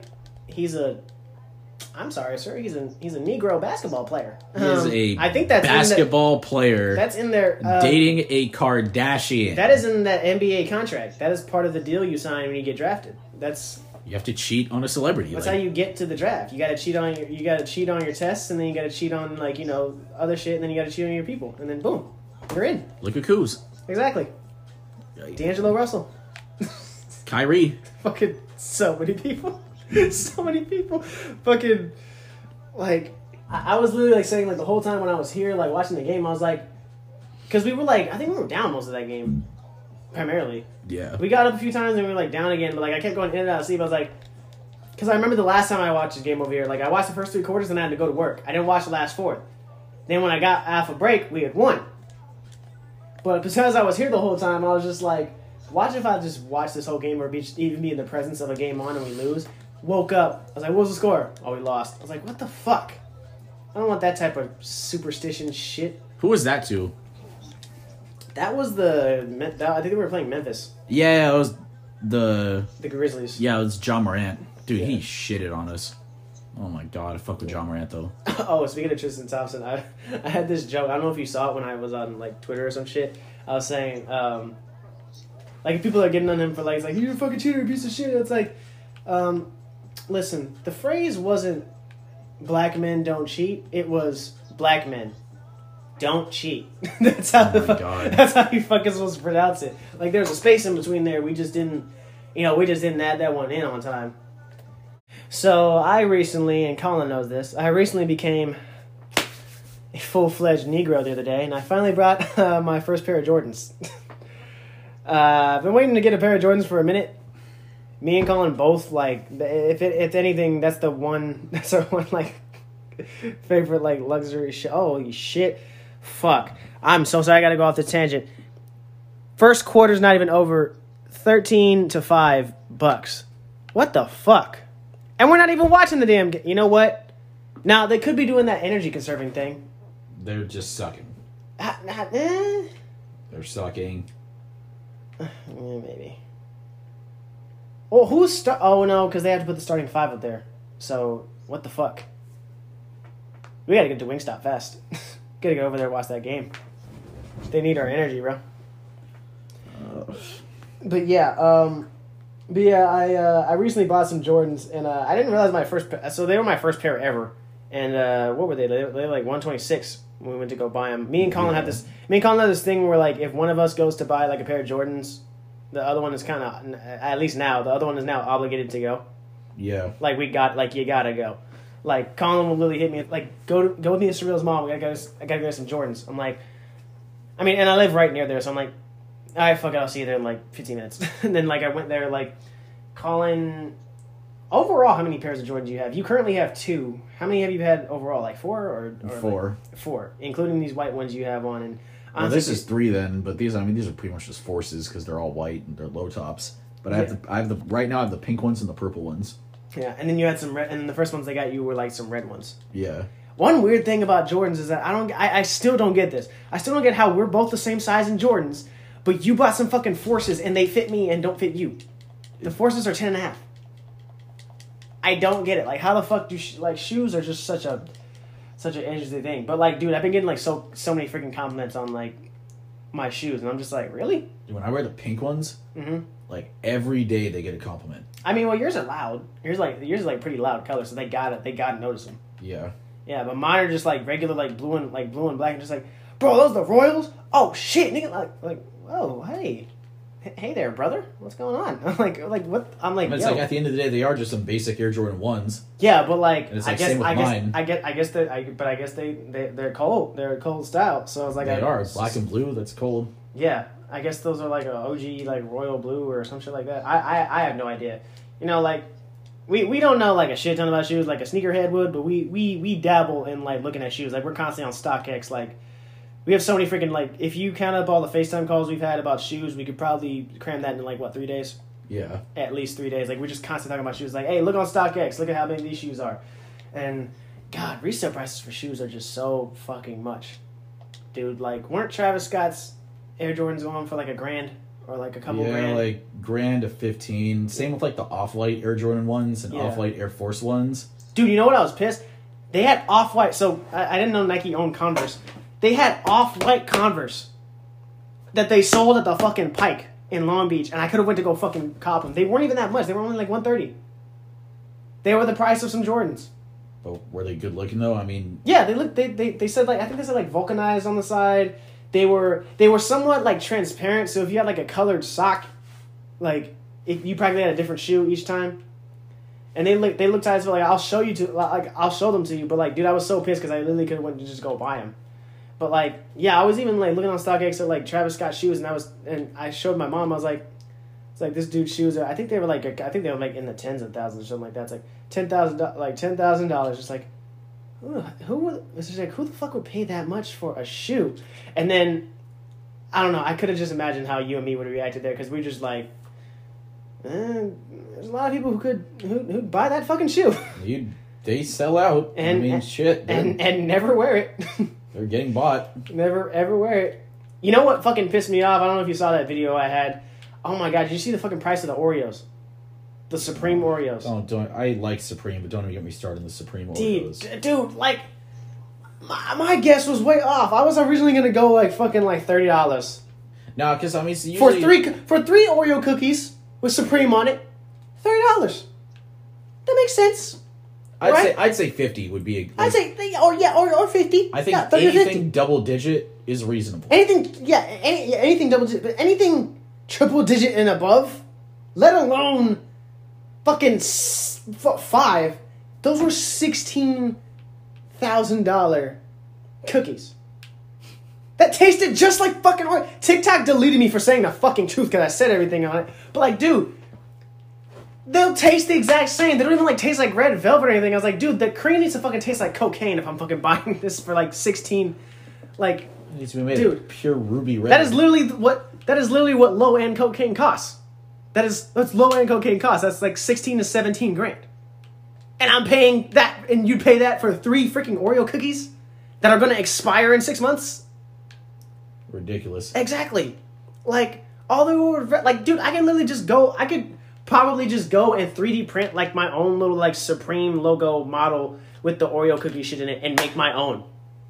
I'm sorry, sir. He's a Negro basketball player. I think that's basketball player. That's in there. Dating a Kardashian. That is in that NBA contract. That is part of the deal you sign when you get drafted. You have to cheat on a celebrity. That's how you get to the draft. You got to cheat on your tests, and then you got to cheat on other shit, and then you got to cheat on your people, and then boom, you're in. Look at Kuz. Exactly. D'Angelo Russell. Kyrie. Fucking so many people. So many people. Fucking, like, I was literally, like, saying, like, the whole time when I was here, like, watching the game, I was like, because we were, like, I think we were down most of that game, primarily. Yeah. We got up a few times and we were, like, down again, but, like, I kept going in and out of sleep. I was like, because I remember the last time I watched this game over here, like, I watched the first 3 quarters and I had to go to work. I didn't watch the last 4. Then when I got half a break, we had won. But because I was here the whole time, I was just like, watch if I just watch this whole game or even be in the presence of a game on and we lose. Woke up. I was like, what was the score? Oh, we lost. I was like, what the fuck? I don't want that type of superstition shit. Who was that to? That was I think they were playing Memphis. Yeah, it was the Grizzlies. Yeah, it was John Morant. Dude, Yeah. he shitted on us. Oh my god, I fuck with John Morant though. Oh, speaking of Tristan Thompson, I had this joke. I don't know if you saw it when I was on like Twitter or some shit. I was saying, like if people are getting on him for like, it's like, you're a fucking cheater, piece of shit. It's like, listen, the phrase wasn't black men don't cheat. It was black men don't cheat. That's how God. That's how you fucking supposed to pronounce it. Like there's a space in between there. We just didn't add that one in on time. So I recently, and Colin knows this, I recently became a full-fledged Negro the other day, and I finally brought my first pair of Jordans. I've been waiting to get a pair of Jordans for a minute. Me and Colin both, like, if anything, that's our one, like, favorite, like, luxury shit. Holy shit. Fuck. I'm so sorry, I gotta go off the tangent. First quarter's not even over. 13 to $5. What the fuck? And we're not even watching the damn game. You know what? Now, they could be doing that energy conserving thing. They're just sucking. They're sucking. maybe. Well, oh, no, because they have to put the starting 5 up there. So, what the fuck? We gotta get to Wingstop fast. Gotta get over there and watch that game. They need our energy, bro. But yeah, I recently bought some Jordans, and I didn't realize so they were my first pair ever. And what were they? They were like 126 when we went to go buy them. Me and Colin had this thing where like if one of us goes to buy like a pair of Jordans, the other one is kind of, at least now, the other one is now obligated to go. Yeah. Like you gotta go. Like Colin will literally hit me like go with me to Surreal's mom. I gotta go some Jordans. I'm like, and I live right near there, so I'm like, all right, fuck it, I'll see you there in like 15 minutes. And then like I went there, like, Colin, overall, how many pairs of Jordans do you have? You currently have 2. How many have you had overall? Like 4 or 4? Like 4, including these white ones you have on. And honestly, well, this is 3 then, but these are pretty much just forces because they're all white and they're low tops. But right now I have the pink ones and the purple ones. Yeah, and then you had some red, and the first ones they got you were like some red ones. Yeah. One weird thing about Jordans is that I still don't get this. I still don't get how we're both the same size in Jordans, but you bought some fucking Forces and they fit me and don't fit you. The Forces are 10.5. I don't get it. Like, how the fuck do shoes are just such an interesting thing. But like, dude, I've been getting like so many freaking compliments on like my shoes, and I'm just like, really? Dude, when I wear the pink ones, like every day they get a compliment. I mean, well, yours are loud. Yours is like pretty loud color, so they gotta notice them. Yeah. Yeah, but mine are just like regular, like blue and black, and just like, bro, those the Royals? Oh shit, nigga, like, whoa, hey there, brother, what's going on? I'm like what? I'm like, it's like at the end of the day, they are just some basic Air Jordan 1s. Yeah, but like, and it's like same with mine. I guess they're cold. They're a cold style. So I was like, they are black and blue. That's cold. Yeah, I guess those are like a OG like royal blue or some shit like that. I have no idea. You know, like we don't know like a shit ton about shoes like a sneakerhead would, but we dabble in like looking at shoes. Like we're constantly on StockX. Like we have so many freaking like if you count up all the FaceTime calls we've had about shoes, we could probably cram that in like what 3 days. Yeah. At least 3 days. Like we're just constantly talking about shoes. Like hey, look on StockX. Look at how big these shoes are, and God, resale prices for shoes are just so fucking much, dude. Like weren't Travis Scott's Air Jordans going for like $1,000 or like a couple grand? Yeah, like grand to 15. Same with like the Off-White Air Jordan ones and Off-White Air Force ones. Dude, you know what? I was pissed. They had Off-White. So I didn't know Nike owned Converse. They had Off-White Converse that they sold at the fucking Pike in Long Beach, and I could have went to go fucking cop them. They weren't even that much. They were only like $130. They were the price of some Jordans. But were they good looking though? I mean, yeah, they looked. They said like I think they said like vulcanized on the side. They were somewhat like transparent. So if you had like a colored sock, like you practically had a different shoe each time. And they looked tight as well. Like I'll show them to you. But like, dude, I was so pissed because I literally could have went to just go buy them. But like, yeah, I was even like looking on StockX at like Travis Scott shoes, and I showed my mom. I was like, it's like this dude's shoes are. I think they were like in the tens of thousands or something like that. It's like $10,000, just like. It's just like who the fuck would pay that much for a shoe? And then I don't know. I could have just imagined how you and me would have reacted there because we're just like, there's a lot of people who'd buy that fucking shoe. They sell out. And, I mean, shit. And never wear it. They're getting bought. Never ever wear it. You know what fucking pissed me off? I don't know if you saw that video I had. Oh my god! Did you see the fucking price of the Oreos? The Supreme Oreos. Don't. I like Supreme, but don't even get me started on the Supreme Oreos. Dude, like, my guess was way off. I was originally gonna go like fucking like $30. No, because I mean, so usually... for three Oreo cookies with Supreme on it, $30. That makes sense. I'd say 50 would be. I'd say or 50. I think anything double digit is reasonable. Anything double digit, but anything triple digit and above, let alone. Fucking 5. Those were $16,000 cookies. That tasted just like fucking Oreo. TikTok deleted me for saying the fucking truth because I said everything on it. But like, dude, they'll taste the exact same. They don't even like taste like red velvet or anything. I was like, dude, the cream needs to fucking taste like cocaine if I'm fucking buying this for like 16. Like, it needs to be made of pure ruby red. That is literally what low end cocaine costs. That's low end cocaine costs. That's like 16 to 17 grand. And I'm paying that, and you pay that for 3 freaking Oreo cookies that are going to expire in 6 months? Ridiculous. Exactly. Like, all the like, dude, I could probably just go and 3D print like my own little like Supreme logo model with the Oreo cookie shit in it and make my own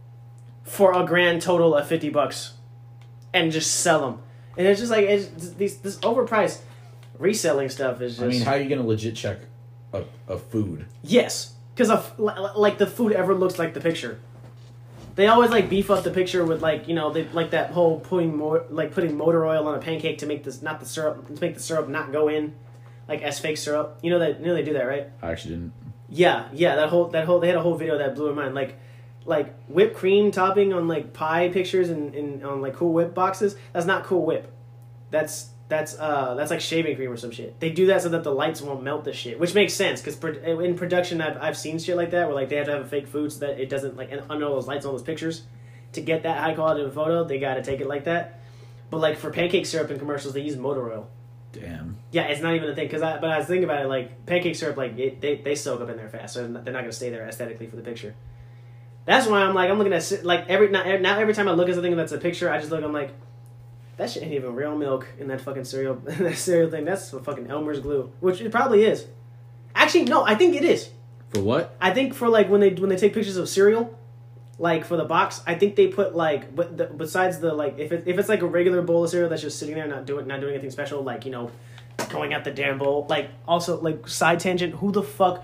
for a grand total of $50 and just sell them. And it's just like, this overpriced reselling stuff is just... I mean, how are you going to legit check a food? Yes. Because like the food ever looks like the picture. They always like beef up the picture with like, you know, they like that whole putting motor oil on a pancake to make the syrup not go in like as fake syrup. You know they do that, right? I actually didn't. Yeah, that whole they had a whole video that blew my mind. Like whipped cream topping on like pie pictures and on like Cool Whip boxes. That's not Cool Whip. That's like shaving cream or some shit. They do that so that the lights won't melt the shit, which makes sense because in production I've seen shit like that where like they have to have a fake food so that it doesn't like under all those lights on those pictures to get that high quality of a photo. They got to take it like that. But like for pancake syrup in commercials, they use motor oil. Damn. Yeah, it's not even a thing but I was thinking about it like pancake syrup like they soak up in there fast, so they're not gonna stay there aesthetically for the picture. That's why I'm looking at like every time I look at something that's a picture, I just look. I'm like, that shit ain't even real milk in that fucking cereal. That cereal thing, that's a fucking Elmer's glue, which it probably is. Actually, no, I think it is. For what? I think for like when they take pictures of cereal, like for the box, I think they put like besides the like if it's like a regular bowl of cereal that's just sitting there not doing anything special, like, you know, going at the damn bowl. Like also like side tangent, who the fuck?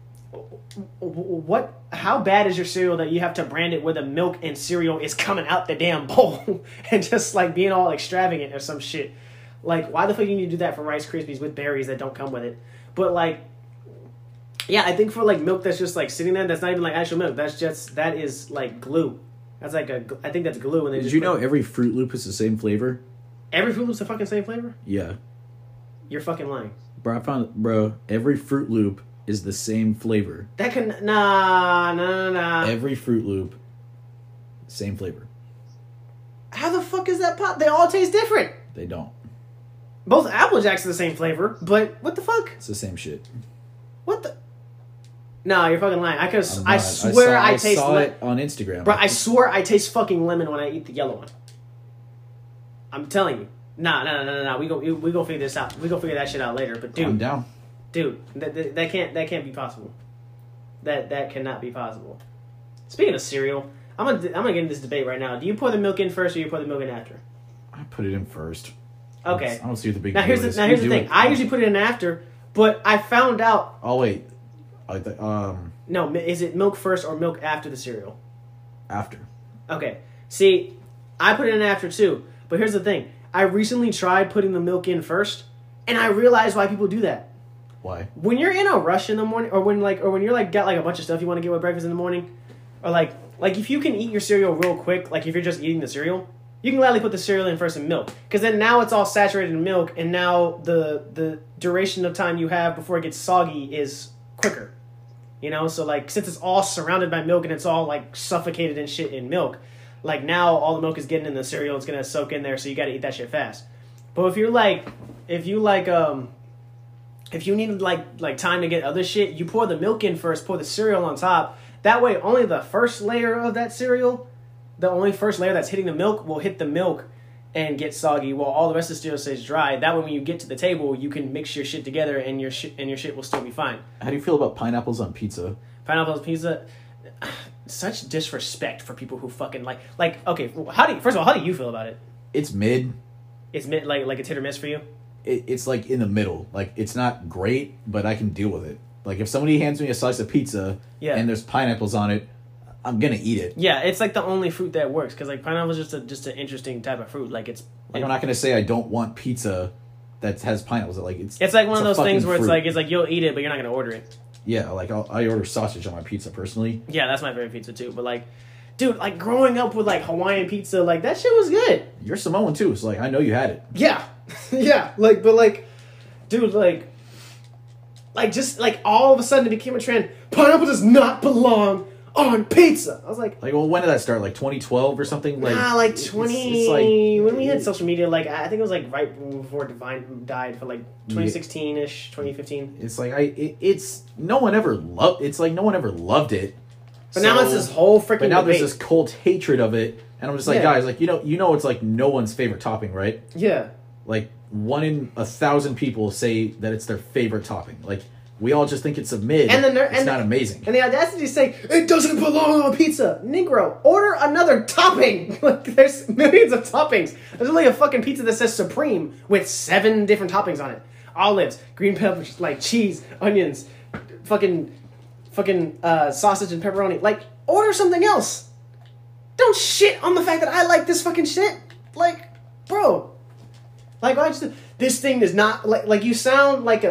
What? How bad is your cereal that you have to brand it where the milk and cereal is coming out the damn bowl and just like being all extravagant or some shit? Like, why the fuck do you need to do that for Rice Krispies with berries that don't come with it? But like, yeah, I think for like milk that's just like sitting there, that's not even like actual milk. That is like glue. That's like I think that's glue. And Did you know every Fruit Loop is the same flavor? Every Fruit Loop's the fucking same flavor? Yeah. You're fucking lying. Bro, every Fruit Loop is the same flavor. That can nah. Every Fruit Loop, same flavor. How the fuck is that pot? They all taste different. They don't. Both Apple Jacks are the same flavor, but what the fuck? It's the same shit. What the? No, you're fucking lying. I saw taste it on Instagram. Bro, I swear I taste fucking lemon when I eat the yellow one. I'm telling you. Nah. We go figure this out. We go figure that shit out later. But dude, I'm down. Dude, that can't be possible. That cannot be possible. Speaking of cereal, I'm gonna get in this debate right now. Do you pour the milk in first or you pour the milk in after? I put it in first. Okay. I don't see what the big now deal here's is. the thing. I usually put it in after, but I found out. Oh wait. No, is it milk first or milk after the cereal? After. Okay. See, I put it in after too. But here's the thing. I recently tried putting the milk in first, and I realized why people do that. Why? When you're in a rush in the morning, or when you're like got like a bunch of stuff you want to get with breakfast in the morning, or like if you can eat your cereal real quick, like if you're just eating the cereal, you can gladly put the cereal in first in milk, because then now it's all saturated in milk, and now the duration of time you have before it gets soggy is quicker. You know, so like since it's all surrounded by milk and it's all like suffocated and shit in milk, like now all the milk is getting in the cereal, it's gonna soak in there, so you got to eat that shit fast. But if you need like time to get other shit, you pour the milk in first, pour the cereal on top. That way, only the first layer of that cereal, the only first layer that's hitting the milk, will hit the milk and get soggy, while all the rest of the cereal stays dry. That way, when you get to the table, you can mix your shit together, and your shit will still be fine. How do you feel about pineapples on pizza? Pineapples on pizza, such disrespect for people who fucking like. Okay, first of all, how do you feel about it? It's mid. It's mid, like it's hit or miss for you. It's like in the middle. Like it's not great, but I can deal with it. Like if somebody hands me a slice of pizza and there's pineapples on it, I'm gonna eat it. Yeah, it's like the only fruit that works, because like pineapple is just an interesting type of fruit. Like I'm not gonna say I don't want pizza that has pineapples. Like it's like one of those things where fruit. it's like you'll eat it, but you're not gonna order it. Yeah, like I order sausage on my pizza personally. Yeah, that's my favorite pizza too. But like, dude, like growing up with like Hawaiian pizza, like that shit was good. You're Samoan too, so like I know you had it. Yeah, yeah. Like, but like, dude, like just like all of a sudden it became a trend. Pineapple does not belong on pizza. I was like, well, when did that start? Like 2012 or something? Like 20. It's like, when we had social media, like I think it was like right before Divine died, for like 2016-ish, 2015. It's like it's no one ever loved. It's like no one ever loved it. But now it's this whole freaking. But now debate. there's this cult hatred of it, and I'm just like, guys, like you know, it's like no one's favorite topping, right? Yeah. Like 1 in 1,000 people say that it's their favorite topping. Like we all just think it's a mid. And it's not amazing. And the audacity to say it doesn't belong on pizza, Negro. Order another topping. Like there's millions of toppings. There's only a fucking pizza that says Supreme with 7 different toppings on it: olives, green peppers, like cheese, onions, fucking sausage and pepperoni. Like order something else. Don't shit on the fact that I like this fucking shit. Like, bro. Like I just this thing does not like you sound like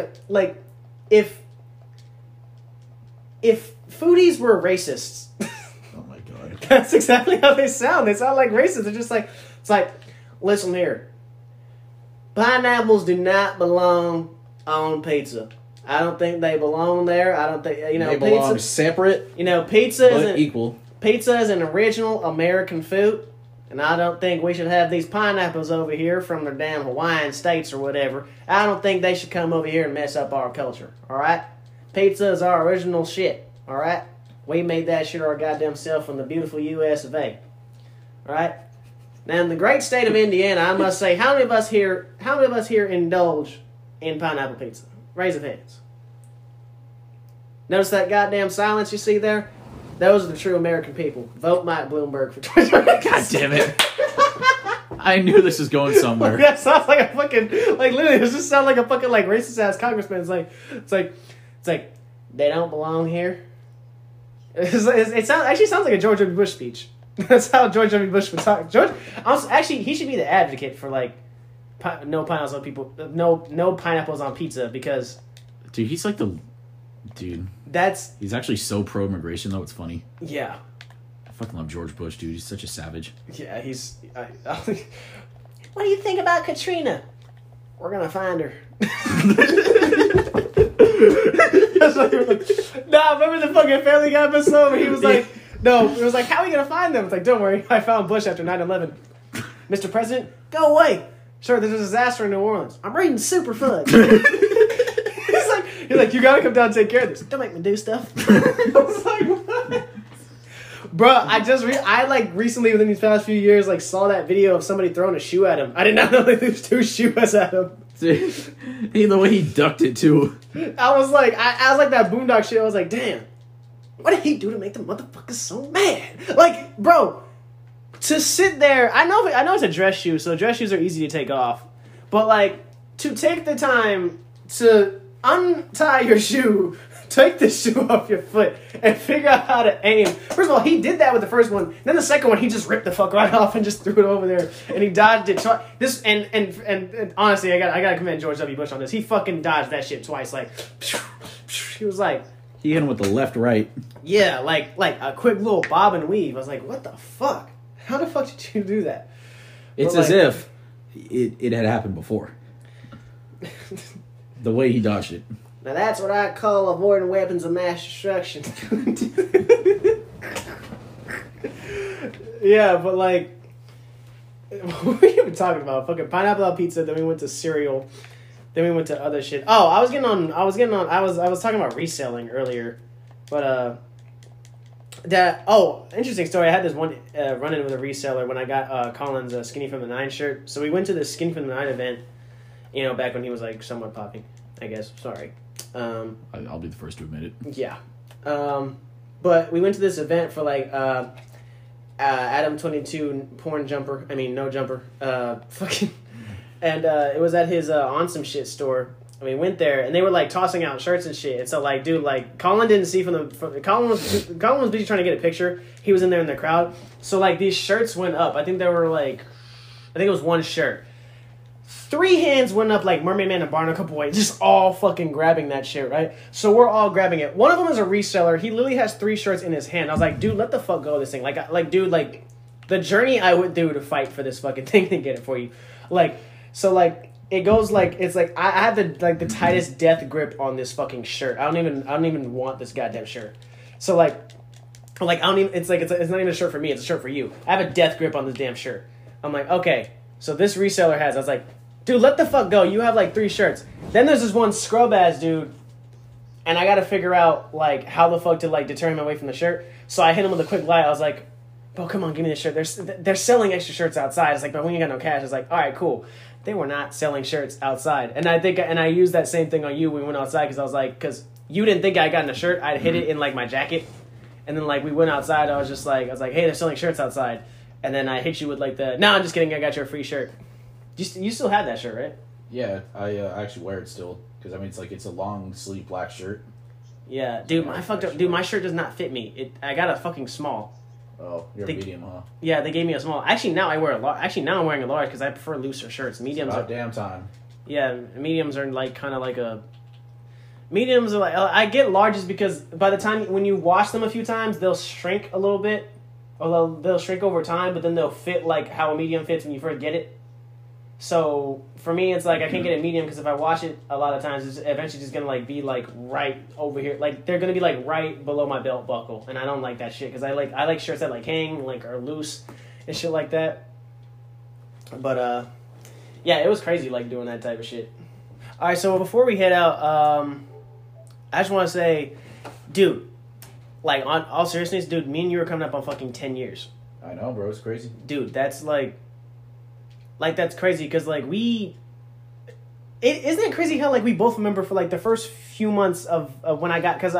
if foodies were racists. Oh my god. That's exactly how they sound. They sound like racists. They're just like, it's like, listen here. Pineapples do not belong on pizza. I don't think they belong there. I don't think, they belong separate. Pizza isn't equal. Pizza is an original American food, and I don't think we should have these pineapples over here from the damn Hawaiian states or whatever. I don't think they should come over here and mess up our culture. All right, pizza is our original shit. All right, we made that shit our goddamn self from the beautiful U.S. of A. All right. Now in the great state of Indiana, I must say, how many of us here indulge in pineapple pizza? Raise of hands. Notice that goddamn silence you see there? Those are the true American people. Vote Mike Bloomberg for 2020. God damn it. I knew this was going somewhere. That sounds like a fucking, like literally, it just sounds like a fucking like racist ass congressman. It's like they don't belong here. It actually sounds like a George W. Bush speech. That's how George W. Bush would talk. Actually, he should be the advocate for like no pineapples on people, no pineapples on pizza, because dude, he's like the dude. He's actually so pro immigration though. It's funny. Yeah. I fucking love George Bush, dude. He's such a savage. Yeah, what do you think about Katrina? We're gonna find her. Nah, remember the fucking Family Guy episode where he was like, no, it was like, how are we gonna find them? It's like, don't worry, I found Bush after 9/11. Mr. President, go away. Sure, there's a disaster in New Orleans. I'm reading Super Fudge. He's like, you gotta come down and take care of this. Don't make me do stuff. I was like, what? Bro, I like recently within these past few years like saw that video of somebody throwing a shoe at him. I did not know that there's two shoes at him. The way he ducked it too. I was like that Boondock shit. I was like, damn, what did he do to make the motherfuckers so mad? Like, bro, to sit there. I know it's a dress shoe, so dress shoes are easy to take off. But like to take the time to untie your shoe, take the shoe off your foot, and figure out how to aim. First of all, he did that with the first one. Then the second one, he just ripped the fuck right off and just threw it over there, and he dodged it. This and honestly, I gotta commend George W. Bush on this. He fucking dodged that shit twice. Like, he was like, He hit him with the left, right. yeah, like a quick little bob and weave. I was like, what the fuck? How the fuck did you do that? It's But, as like- if it had happened before. The way he dodged it. Now that's what I call avoiding weapons of mass destruction. Yeah, but like, what were you even talking about? Fucking pineapple on pizza. Then we went to cereal. Then we went to other shit. Oh, I was talking about reselling earlier, but interesting story. I had this one run-in with a reseller when I got Colin's Skinny from the Nine shirt. So we went to this Skinny from the Nine event, you know, back when he was like somewhat popping, I guess. Sorry. I'll be the first to admit it. Yeah. But we went to this event for like Adam 22 porn jumper. I mean, no jumper. Fucking. And it was at his On Some Shit store. And we went there, and they were like tossing out shirts and shit. And so, like, dude, like, Colin didn't see Colin was busy trying to get a picture. He was in there in the crowd. So, like, these shirts went up. I think there were like, I think it was one shirt. 3 hands went up like Mermaid Man and Barnacle Boy, just all fucking grabbing that shit, right? So we're all grabbing it. One of them is a reseller. He literally has 3 shirts in his hand. I was like, dude, let the fuck go of this thing. Like, dude, like, the journey I would do to fight for this fucking thing to get it for you. Like, so, like, it goes like, it's like, I have the tightest death grip on this fucking shirt. I don't even want this goddamn shirt. So, like, I don't even, it's not even a shirt for me, it's a shirt for you. I have a death grip on this damn shirt. I'm like, okay, so this reseller has, I was like, dude, let the fuck go. You have like 3 shirts. Then there's this one scrub ass dude, and I gotta figure out like how the fuck to like deter him away from the shirt. So I hit him with a quick lie. I was like, bro, come on, give me the shirt. They're selling extra shirts outside. It's like, but we ain't got no cash. It's like, all right, cool. They were not selling shirts outside, and I used that same thing on you when we went outside because I was like, because you didn't think I got in a shirt. I'd hid it in like my jacket, and then like we went outside. I was like, hey, they're selling shirts outside, and then I hit you with like no, I'm just kidding. I got you a free shirt. You still have that shirt, right? Yeah, I actually wear it still because I mean it's a long sleeve black shirt. Yeah, dude, my shirt does not fit me. I got a fucking small. Oh, you're a medium, huh? Yeah, they gave me a small. Actually, now I wear a large. Actually, now I'm wearing a large because I prefer looser shirts. Mediums About damn time. Yeah, mediums are like kind of like a. Mediums are like I get larges because by the time when you wash them a few times, they'll shrink a little bit, or they'll shrink over time, but then they'll fit like how a medium fits when you first get it. So for me, it's like I can't get a medium because if I wash it a lot of times, it's eventually just gonna like be like right over here, like they're gonna be like right below my belt buckle, and I don't like that shit because I like shirts that like hang like are loose and shit like that. But yeah, it was crazy like doing that type of shit. All right, so before we head out, I just want to say, dude, like on all seriousness, dude, me and you are coming up on fucking 10 years. I know, bro. It's crazy. Dude, that's like that's crazy because like isn't it crazy how like we both remember for like the first few months of when because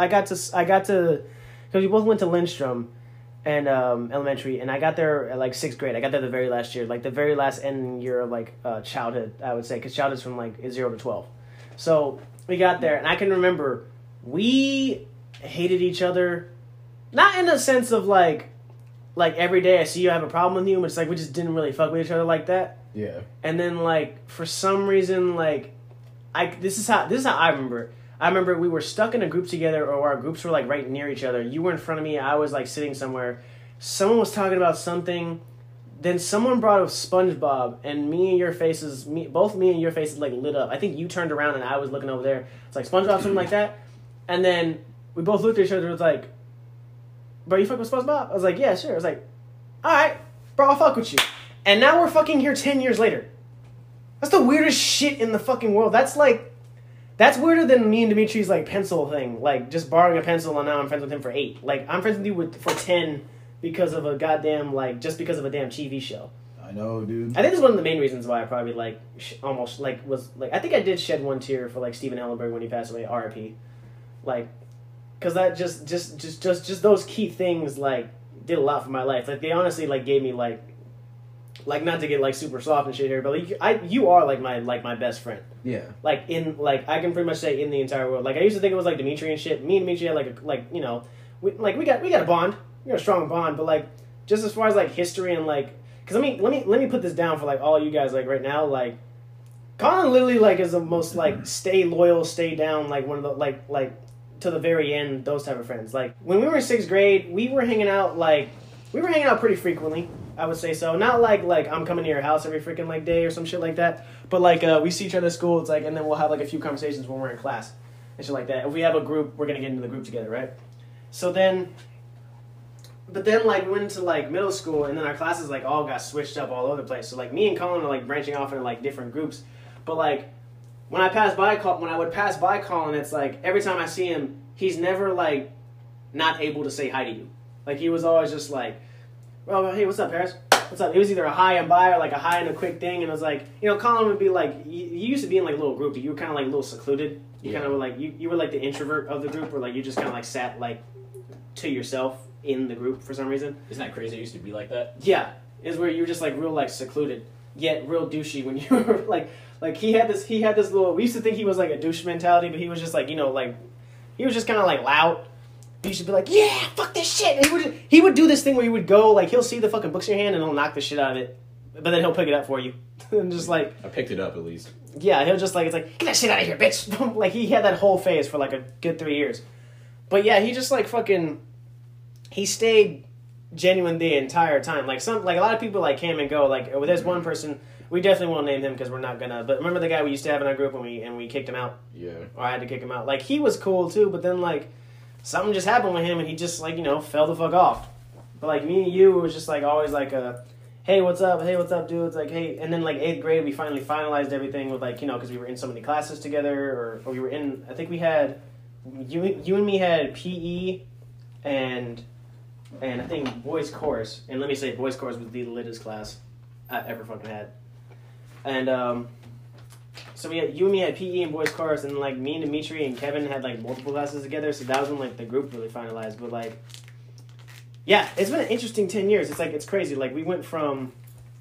we both went to Lindstrom and elementary, and I got there at like 6th grade. I got there the very last year, like the very last end year of like childhood, I would say, because childhood's from like 0 to 12. So we got there, and I can remember we hated each other, not in a sense of like every day I see you, I have a problem with you, but it's like we just didn't really fuck with each other like that. Yeah. And then like for some reason like this is how I remember it. I remember we were stuck in a group together, or our groups were like right near each other. You were in front of me, I was like sitting somewhere. Someone was talking about something. Then someone brought up SpongeBob, and both me and your faces like lit up. I think you turned around and I was looking over there. It's like SpongeBob, something like that. And then we both looked at each other and was like, bro, you fuck with SpongeBob? I was like, yeah, sure. I was like, all right, bro, I'll fuck with you. And now we're fucking here 10 years later. That's the weirdest shit in the fucking world. That's weirder than me and Dimitri's like pencil thing. Like just borrowing a pencil and now I'm friends with him for 8. Like I'm friends with you for 10 because of a goddamn just because of a damn TV show. I know, dude. I think it's one of the main reasons why I probably almost was I think I did shed one tear for like Steven Ellenberg when he passed away, R.I.P. Like, cause that just those key things like did a lot for my life. Like they honestly like gave me like not to get like super soft and shit here, but like you are like my best friend. Yeah. Like I can pretty much say in the entire world. Like I used to think it was like Dimitri and shit. Me and Dimitri had we got a bond. We got a strong bond, but like just as far as like history and like, cause let me put this down for like all you guys like right now. Like Colin literally like is the most like stay loyal, stay down, like one of the like to the very end, those type of friends. Like when we were in 6th grade, we were hanging out pretty frequently. I would say so. Not like I'm coming to your house every freaking like day or some shit like that. But like we see each other at school. It's like, and then we'll have like a few conversations when we're in class and shit like that. If we have a group, we're gonna get into the group together, right? But then like we went into like middle school, and then our classes like all got switched up all over the place. So like me and Colin are like branching off into like different groups. But like when I would pass by Colin, it's like every time I see him, he's never like not able to say hi to you. Like he was always just like, well, hey, what's up, Paris? What's up? It was either a hi and bye or like a hi and a quick thing. And it was like, Colin would be like, you used to be in like a little group, but you were kind of like a little secluded. You kind of were like, you were like the introvert of the group, or like you just kind of like sat like to yourself in the group for some reason. Isn't that crazy? It used to be like that. Yeah, is where you were just like real like secluded, yet real douchey when you were like he had this little. We used to think he was like a douche mentality, but he was just like like he was just kind of like loud. You should be like, yeah, fuck this shit. And he would do this thing where he would go, like, he'll see the fucking books in your hand and he'll knock the shit out of it. But then he'll pick it up for you. And just like... I picked it up at least. Yeah, he'll just like, it's like, get that shit out of here, bitch. Like, he had that whole phase for like a good 3 years. But yeah, he just like fucking... He stayed genuine the entire time. Like, a lot of people like came and go. Like, there's one person... We definitely won't name him because we're not gonna... But remember the guy we used to have in our group and we kicked him out? Yeah. Or I had to kick him out. Like, he was cool too, but then like... Something just happened with him, and he just, like, fell the fuck off. But, like, me and you, it was just, like, always, like, hey, what's up? Hey, what's up, dude? It's like, hey. And then, like, 8th grade, we finally finalized everything with, like, because we were in so many classes together, or we were in, I think we had, you and me had PE and I think boys chorus. And let me say, boys chorus was the littest class I ever fucking had. And, so you and me had PE and boys chorus, and like me and Dimitri and Kevin had like multiple classes together. So that was when like the group really finalized. But like, yeah, it's been an interesting 10 years. It's like it's crazy. Like we went from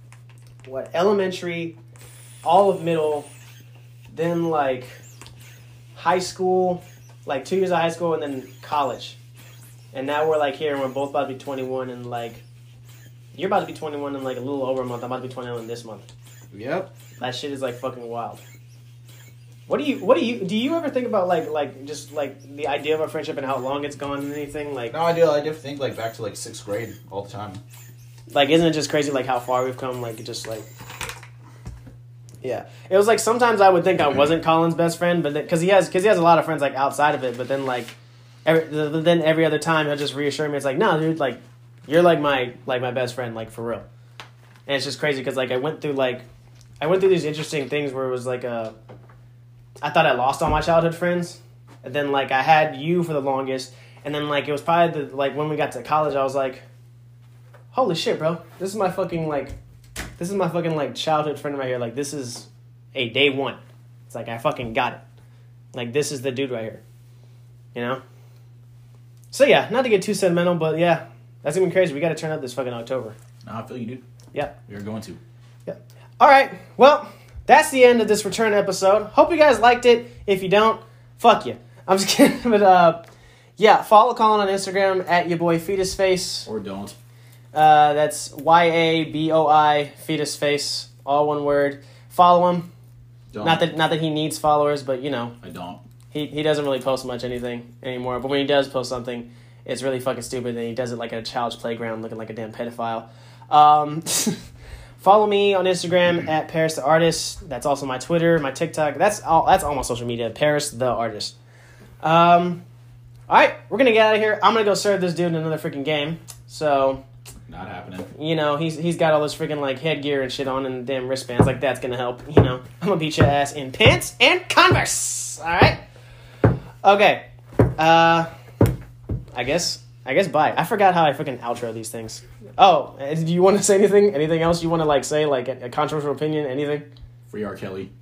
elementary, all of middle, then like high school, like 2 years of high school, and then college. And now we're like here, and we're both about to be 21, and like you're about to be 21 in like a little over a month. I'm about to be 21 this month. Yep. That shit is like fucking wild. Do you ever think about like just like the idea of a friendship and how long it's gone and anything like? No, I do. I just think like back to like 6th grade all the time. Like, isn't it just crazy like how far we've come? Like, just like, yeah, it was like sometimes I would think I wasn't Colin's best friend, but because he has a lot of friends like outside of it, but then like, every other time he'll just reassure me. It's like, no, dude, like you're like my best friend, like for real. And it's just crazy because like I went through these interesting things where it was like I thought I lost all my childhood friends, and then like I had you for the longest, and then like it was probably when we got to college, I was like, holy shit, bro, this is my fucking like childhood friend right here. Like this is a day one. It's like I fucking got it. Like this is the dude right here, So yeah, not to get too sentimental, but yeah, that's gonna be crazy. We got to turn up this fucking October. Nah, I feel you, dude. Yeah, You're going to. Yeah. All right. Well, that's the end of this return episode. Hope you guys liked it. If you don't, fuck you. I'm just kidding. But yeah, follow Colin on Instagram at your boy Fetus Face. Or don't. That's YABOI Fetus Face, all one word. Follow him. Don't. Not that he needs followers, but I don't. He doesn't really post much anything anymore. But when he does post something, it's really fucking stupid, and he does it like at a child's playground, looking like a damn pedophile. Follow me on Instagram at Paris the Artist. That's also my Twitter, my TikTok. That's all my social media. Paris the Artist. All right, we're gonna get out of here. I'm gonna go serve this dude in another freaking game. So, Not happening. you know, he's got all this freaking like headgear and shit on and damn wristbands. Like that's gonna help. You know, I'm gonna beat your ass in pants and Converse. All right. Okay. I guess bye. I forgot how I freaking outro these things. Oh, do you want to say anything? Anything else you want to like say? Like a controversial opinion? Anything? Free R. Kelly.